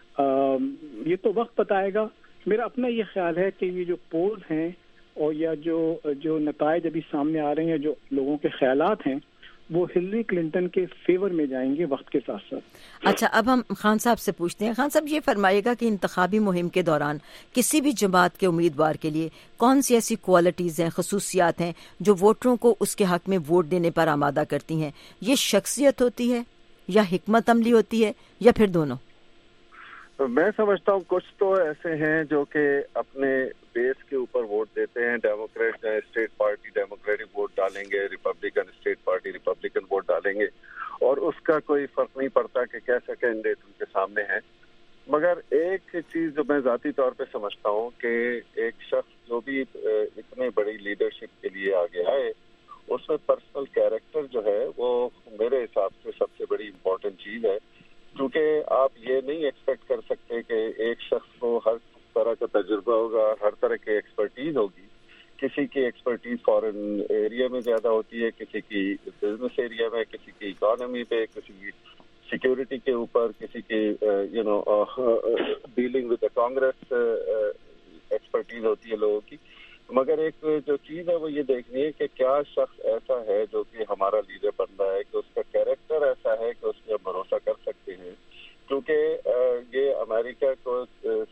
یہ تو وقت بتائے گا. میرا اپنا یہ خیال ہے کہ یہ جو پولز ہیں اور یا جو نتائج ابھی سامنے آ رہے ہیں, جو لوگوں کے خیالات ہیں, وہ ہلری کلنٹن کے فیور میں جائیں گے وقت کے ساتھ ساتھ۔ اچھا، اب ہم خان صاحب سے پوچھتے ہیں۔ خان صاحب یہ فرمائیے گا کہ انتخابی مہم کے دوران کسی بھی جماعت کے امیدوار کے لیے کون سی ایسی کوالٹیز ہیں، خصوصیات ہیں جو ووٹروں کو اس کے حق میں ووٹ دینے پر آمادہ کرتی ہیں؟ یہ شخصیت ہوتی ہے یا حکمت عملی ہوتی ہے یا پھر دونوں؟ میں سمجھتا ہوں کچھ تو ایسے ہیں جو کہ اپنے بیس کے اوپر ووٹ دیتے ہیں۔ Democrat state party Democratic vote ڈالیں گے، Republican state party Republican vote ڈالیں گے، اور اس کا کوئی فرق نہیں پڑتا کہ کیسا کینڈیڈیٹ ان کے سامنے ہے۔ مگر ایک چیز جو میں ذاتی طور پہ سمجھتا ہوں کہ ایک شخص جو بھی اتنے بڑی لیڈرشپ کے لیے آگے آئے، اس میں پرسنل کیریکٹر جو ہے وہ میرے حساب سے سب سے بڑی امپورٹنٹ چیز ہے، کیونکہ آپ یہ نہیں ایکسپیکٹ کر سکتے کہ ایک شخص کو ہر طرح کا تجربہ ہوگا، ہر طرح کی ایکسپرٹیز ہوگی۔ کسی کی ایکسپرٹیز فارن ایریا میں زیادہ ہوتی ہے، کسی کی بزنس ایریا میں، کسی کی اکانومی پہ، کسی کی سیکیورٹی کے اوپر، کسی کی dealing with the Congress expertise ہوتی ہے لوگوں کی۔ مگر ایک جو چیز ہے وہ یہ دیکھنی ہے کہ کیا شخص ایسا ہے جو کہ ہمارا لیڈر بن رہا ہے، کہ اس کا کیریکٹر ایسا ہے کہ اس پہ ہم بھروسہ کر سکتے ہیں، کیونکہ یہ امریکہ کو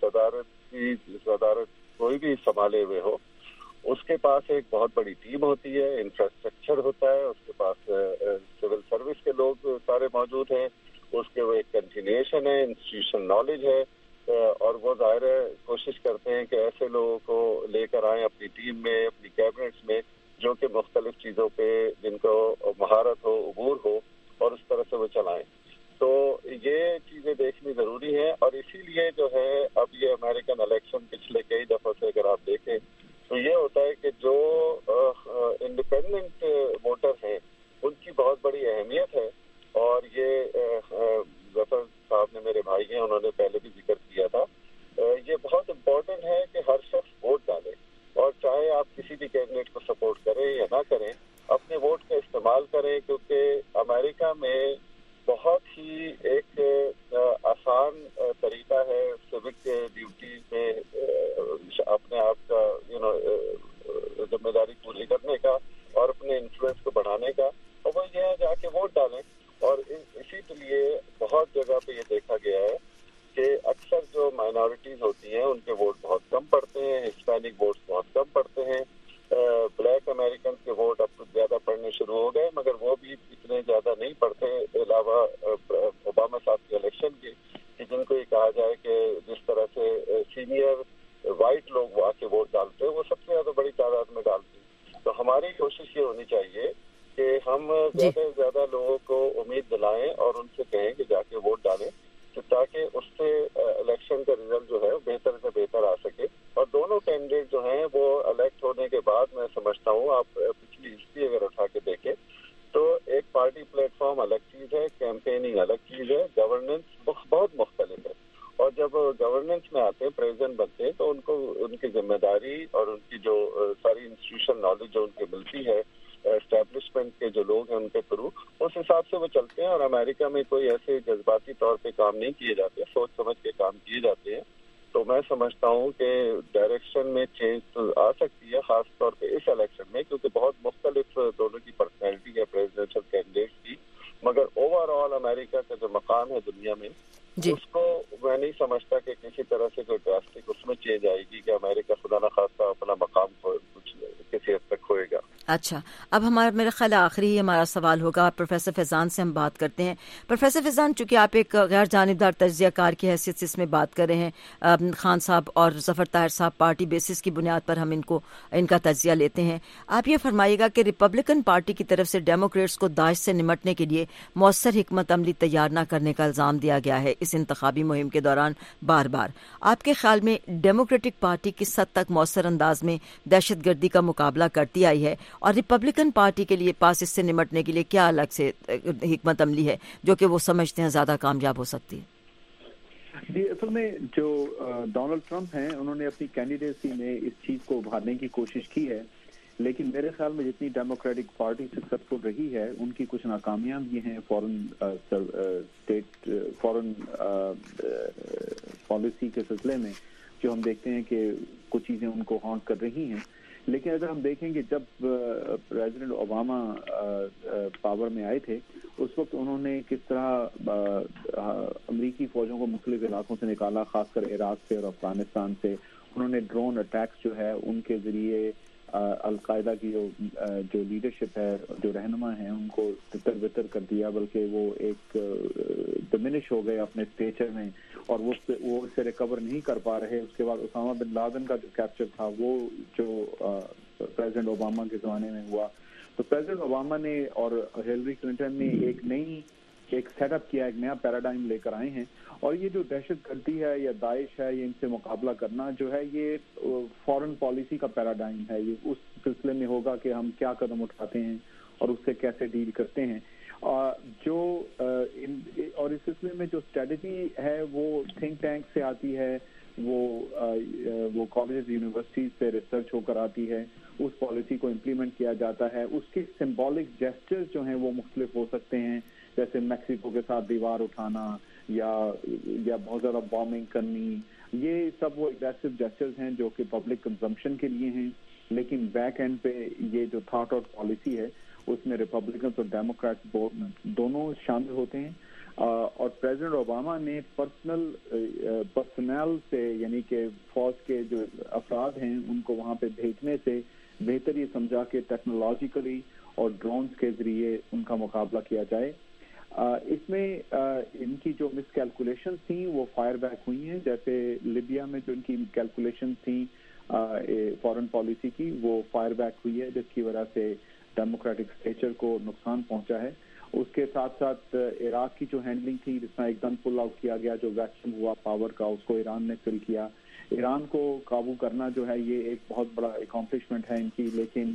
صدارت کوئی بھی سنبھالے ہوئے ہو، اس کے پاس ایک بہت بڑی ٹیم ہوتی ہے، انفراسٹرکچر ہوتا ہے، اس کے پاس سول سروس کے لوگ سارے موجود ہیں، اس کے وہ ایک کنٹینیوشن ہے، انسٹیٹیوشن نالج ہے، اور وہ ظاہر ہے کوشش کرتے ہیں کہ ایسے لوگوں کو لے کر آئیں اپنی ٹیم میں، اپنی کیبنٹس میں، جو کہ مختلف چیزوں پہ جن کو مہارت ہو، عبور ہو، اور اس طرح سے وہ چلائیں۔ تو یہ چیزیں دیکھنی ضروری ہیں، اور اسی لیے جو ہے اب یہ امریکن الیکشن پچھلے کئی دفعہ سے اگر آپ دیکھیں تو یہ ہوتا ہے کہ جو انڈیپینڈنٹ ووٹر ہیں ان کی بہت بڑی اہمیت ہے، اور یہ ظفر صاحب نے، میرے بھائی ہیں، انہوں نے پہلے بھی ذکر کیا تھا، یہ بہت امپورٹنٹ ہے کہ ہر شخص ووٹ ڈالے، اور چاہے آپ کسی بھی کینڈیڈیٹ کو سپورٹ کریں یا نہ کریں، اپنے ووٹ کا استعمال کریں، کیونکہ امریکہ میں بہت ہی ایک آسان طریقہ ہے سیوک ڈیوٹی میں اپنے آپ کا ذمہ داری پوری کرنے کا اور اپنے انفلوئنس کو بڑھانے کا، اور وہ یہ ہے جا کے ووٹ ڈالیں۔ اور اسی لیے بہت جگہ پہ یہ دیکھا گیا ہے کہ اکثر جو مائنورٹیز ہوتی ہیں ان کے ووٹ بہت کم پڑتے ہیں، ہسپینک ووٹس بہت کم پڑتے ہیں، بلیک امریکن کے ووٹ اب کچھ زیادہ پڑنے شروع ہو گئے، مگر وہ بھی اتنے زیادہ نہیں پڑتے، علاوہ اوباما صاحب کے الیکشن کے، کہ جن کو یہ کہا جائے کہ جس طرح سے سینئر وائٹ لوگ آ کے ووٹ ڈالتے ہیں وہ سب سے زیادہ بڑی تعداد میں ڈالتے ہیں۔ تو ہماری کوشش یہ ہونی چاہیے کہ ہم زیادہ سے زیادہ لوگوں کو امید دلائیں اور ان سے کہیں کہ جا کے ووٹ ڈالیں، تاکہ اس سے الیکشن کا رزلٹ جو ہے بہتر سے بہتر آ سکے۔ اور دونوں کینڈیڈیٹ جو ہیں وہ الیکٹ ہونے کے بعد میں سمجھتا ہوں، آپ پچھلی ہسٹری اگر اٹھا کے دیکھیں تو ایک پارٹی پلیٹ فارم الگ چیز ہے، کیمپیننگ الگ چیز ہے، گورننس بہت مختلف ہے، اور جب گورننس میں آتے ہیں، پریزیڈنٹ بنتے ہیں، تو ان کو ان کی ذمہ داری اور ان کی جو ساری انسٹیٹیوشن نالج جو ان کی ملتی ہے، اسٹیبلشمنٹ کے جو لوگ ہیں ان کے تھرو، اس حساب سے وہ چلتے ہیں۔ اور امریکہ میں کوئی ایسے جذباتی طور پہ کام نہیں کیے جاتے، سوچ سمجھ کے کام کیے جاتے ہیں۔ تو میں سمجھتا ہوں کہ ڈائریکشن میں چینج تو آ سکتی ہے، خاص طور پہ اس الیکشن میں، کیونکہ بہت مختلف دونوں کی پرسنالٹی ہے پریزیڈنشل کینڈیڈیٹس کی، مگر اوور آل امریکہ کا جو مقام ہے دنیا میں، اس کو میں نہیں سمجھتا کہ کسی طرح سے کوئی ڈراسٹک اس میں چینج آئے گی کہ امریکہ خدا نخواستہ اپنا مقام کچھ کسی حد تک کھوئے گا۔ اچھا، اب میرا خیال آخری ہمارا سوال ہوگا، پروفیسر فیضان سے ہم بات کرتے ہیں۔ پروفیسر فیضان، چونکہ آپ ایک غیر جانبدار تجزیہ کار کی حیثیت سے اس میں بات کر رہے ہیں، خان صاحب اور ظفر طاہر صاحب پارٹی بیسس کی بنیاد پر ہم ان کا تجزیہ لیتے ہیں، آپ یہ فرمائیے گا کہ ریپبلکن پارٹی کی طرف سے ڈیموکریٹس کو داعش سے نمٹنے کے لیے مؤثر حکمت عملی تیار نہ کرنے کا الزام دیا گیا ہے اس انتخابی مہم کے دوران بار بار۔ آپ کے خیال میں ڈیموکریٹک پارٹی کس حد تک مؤثر انداز میں دہشت گردی کا مقابلہ کرتی آئی ہے، اور ریپبلکن پارٹی کے لیے پاس اس سے نمٹنے کے لیے کیا الگ سے حکمت عملی ہے جو کہ وہ سمجھتے ہیں زیادہ کامیاب ہو سکتی ہے؟ جی، اصل میں جو ڈونلڈ ٹرمپ ہیں انہوں نے اپنی کینڈیڈیسی میں اس چیز کو ابھارنے کی کوشش کی ہے، لیکن میرے خیال میں جتنی ڈیموکریٹک پارٹی سکسیسفل رہی ہے ان کی کچھ ناکامیاں بھی ہیں فورن پالیسی کے سلسلے میں، جو ہم دیکھتے ہیں کہ کچھ چیزیں ان کو ہانٹ کر رہی ہیں۔ لیکن اگر ہم دیکھیں کہ جب پریزیڈنٹ اوباما پاور میں آئے تھے اس وقت انہوں نے کس طرح امریکی فوجوں کو مختلف علاقوں سے نکالا، خاص کر عراق سے اور افغانستان سے. انہوں نے ڈرون اٹیکس جو ہے ان کے ذریعے القاعدہ کی جو لیڈرشپ ہے، جو رہنما ہیں، ان کو تتر بتر کر دیا، بلکہ وہ ایک ڈمینش ہو گئے اپنے اسٹیچر میں اور وہ اس سے ریکور نہیں کر پا رہے. اس کے بعد اسامہ بن لادن کا جو کیپچر تھا وہ جو پریزیڈنٹ اوباما کے زمانے میں ہوا. تو پریزیڈنٹ اوباما نے اور ہلری کلنٹن نے ایک سیٹ اپ کیا، ایک نیا پیراڈائم لے کر آئے ہیں. اور یہ جو دہشت گردی ہے یا داعش ہے، یہ ان سے مقابلہ کرنا جو ہے یہ فارن پالیسی کا پیراڈائم ہے. یہ اس سلسلے میں ہوگا کہ ہم کیا قدم اٹھاتے ہیں اور اس سے کیسے ڈیل کرتے ہیں. اور اس سلسلے میں جو اسٹریٹجی ہے وہ تھنک ٹینک سے آتی ہے، وہ کالجز یونیورسٹیز سے ریسرچ ہو کر آتی ہے. اس پالیسی کو امپلیمنٹ کیا جاتا ہے. اس کے سمبولک جیسچرز جو ہیں وہ مختلف ہو سکتے ہیں، جیسے میکسیکو کے ساتھ دیوار اٹھانا یا بہت زیادہ بامبنگ کرنی. یہ سب وہ اگریسو جیسچرز ہیں جو کہ پبلک کنزمپشن کے لیے ہیں، لیکن بیک اینڈ پہ یہ جو تھاٹ آؤٹ پالیسی ہے اس میں ریپبلکنز اور ڈیموکریٹس دونوں شامل ہوتے ہیں. اور پریزیڈنٹ اوباما نے پرسنل سے، یعنی کہ فوج کے جو افراد ہیں ان کو وہاں پہ بھیجنے سے بہتر یہ سمجھا کہ ٹیکنالوجیکلی اور ڈرونز کے ذریعے ان کا مقابلہ کیا جائے. اس میں ان کی جو مس کیلکولیشنز تھیں وہ فائر بیک ہوئی ہیں. جیسے لیبیا میں جو ان کی کیلکولیشنز تھیں فارن پالیسی کی، وہ فائر بیک ہوئی ہے، جس کی وجہ سے ڈیموکریٹک اسٹیچر کو نقصان پہنچا ہے. اس کے ساتھ ساتھ عراق کی جو ہینڈلنگ تھی، جس میں ایک دم پل آؤٹ کیا گیا، جو ویکیوم ہوا پاور کا، اس کو ایران نے فل کیا. ایران کو قابو کرنا جو ہے یہ ایک بہت بڑا اکامپلشمنٹ ہے ان کی. لیکن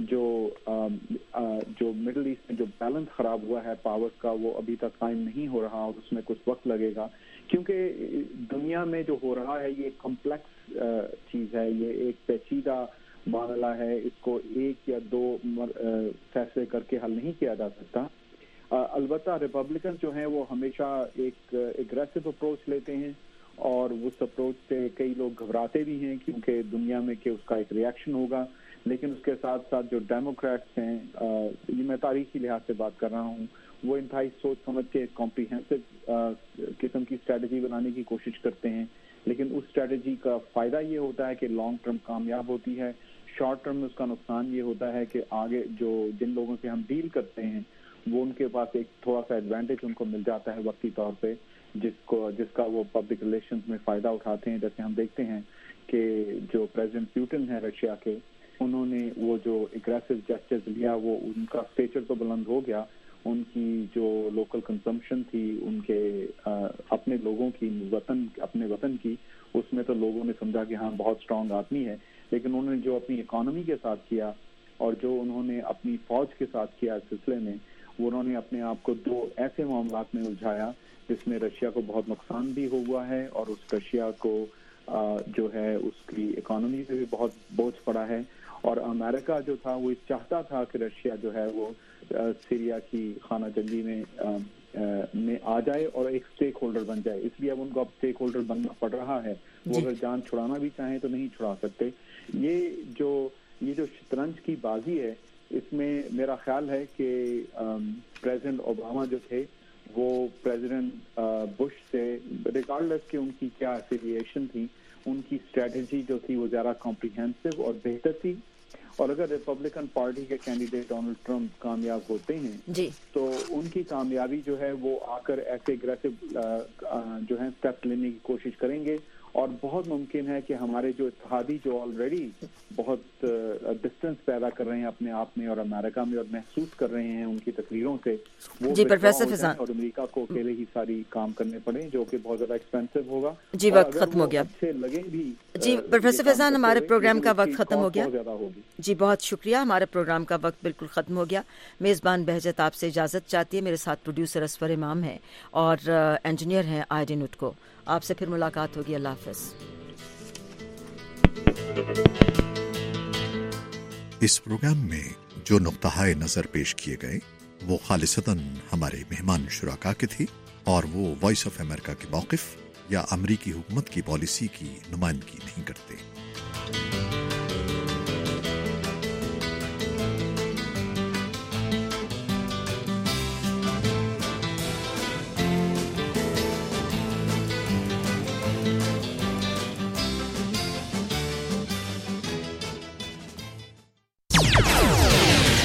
جو مڈل ایسٹ میں جو بیلنس خراب ہوا ہے پاور کا، وہ ابھی تک قائم نہیں ہو رہا اور اس میں کچھ وقت لگے گا، کیونکہ دنیا میں جو ہو رہا ہے یہ ایک کمپلیکس چیز ہے، یہ ایک پیچیدہ معاملہ ہے. اس کو ایک یا دو فیصلے کر کے حل نہیں کیا جا سکتا. البتہ ریپبلکن جو ہیں وہ ہمیشہ ایک اگریسو اپروچ لیتے ہیں اور اس اپروچ سے کئی لوگ گھبراتے بھی ہیں کیونکہ دنیا میں کہ اس کا ایک ریئیکشن ہوگا. لیکن اس کے ساتھ ساتھ جو ڈیموکریٹس ہیں، یہ میں تاریخی لحاظ سے بات کر رہا ہوں، وہ انتہائی سوچ سمجھ کے کمپریہنسو قسم کی اسٹریٹجی بنانے کی کوشش کرتے ہیں. لیکن اس اسٹریٹجی کا فائدہ یہ ہوتا ہے کہ لانگ ٹرم کامیاب ہوتی ہے. شارٹ ٹرم میں اس کا نقصان یہ ہوتا ہے کہ آگے جن لوگوں سے ہم ڈیل کرتے ہیں وہ ان کے پاس ایک تھوڑا سا ایڈوانٹیج ان کو مل جاتا ہے وقتی طور پہ، جس کا وہ پبلک ریلیشنز میں فائدہ اٹھاتے ہیں. جیسے ہم دیکھتے ہیں کہ جو پریزیڈنٹ پیوٹن ہے رشیا کے، انہوں نے وہ جو اگریسو جیسچرز لیا، وہ ان کا اسٹیچر تو بلند ہو گیا، ان کی جو لوکل کنزمپشن تھی ان کے اپنے لوگوں کی اپنے وطن کی، اس میں تو لوگوں نے سمجھا کہ ہاں بہت اسٹرانگ آدمی ہے. لیکن انہوں نے جو اپنی اکانومی کے ساتھ کیا اور جو انہوں نے اپنی فوج کے ساتھ کیا اس سلسلے میں، وہ انہوں نے اپنے آپ کو دو ایسے معاملات میں الجھایا جس میں رشیا کو بہت نقصان بھی ہوا ہے اور اس رشیا کو جو ہے اس کی اکانومی پہ بھی بہت بوجھ پڑا ہے. اور امریکہ جو تھا وہ چاہتا تھا کہ رشیا جو ہے وہ سیریا کی خانہ جنگی میں آ جائے اور ایک اسٹیک ہولڈر بن جائے. اس لیے اب ان کو اب اسٹیک ہولڈر بننا پڑ رہا ہے. وہ اگر جان چھڑانا بھی چاہیں تو نہیں چھڑا سکتے. یہ جو شطرنج کی بازی ہے، اس میں میرا خیال ہے کہ پریزیڈنٹ اوباما جو تھے وہ پریزیڈنٹ بش سے ریگارڈلیس کہ ان کی کیا ایفیلیشن تھی، ان کی اسٹریٹجی جو تھی وہ زیادہ کمپریہنسو اور بہتر تھی. اور اگر ریپبلکن پارٹی کے کینڈیڈیٹ ڈونلڈ ٹرمپ کامیاب ہوتے ہیں تو ان کی کامیابی جو ہے وہ آ کر ایسے اگریسو جو ہے اسٹیپس لینے کی کوشش کریں گے. اور بہت ممکن ہے کہ ہمارے جو اتحادی جو آلریڈی بہت ڈسٹینس پیدا کر رہے ہیں اپنے آپ میں اور امریکہ میں اور محسوس کر رہے ہیں ان کی تقریروں سے، وہ پروفیسر فیضان اور امریکہ کو اکیلے ہی ساری کام کرنے پڑے، جو کہ بہت زیادہ ایکسپینسو ہوگا. جی وقت ختم ہو گیا. اچھے لگے بھی. جی پروفیسر فیضان، ہمارے پروگرام کا وقت ختم ہو گیا. جی بہت شکریہ. ہمارے پروگرام کا وقت بالکل ختم ہو گیا. میزبان بہجت آپ سے اجازت چاہتی ہے. میرے ساتھ پروڈیوسر اسفر امام ہیں اور انجینئر ہیں آئیڈین اٹکو. آپ سے پھر ملاقات ہوگی. اللہ حافظ. اس پروگرام میں جو نقطہ نظر پیش کیے گئے وہ خالصتاً ہمارے مہمان شرکاء کے تھے اور وہ وائس آف امریکہ کے موقف یا امریکی حکومت کی پالیسی کی نمائندگی نہیں کرتے.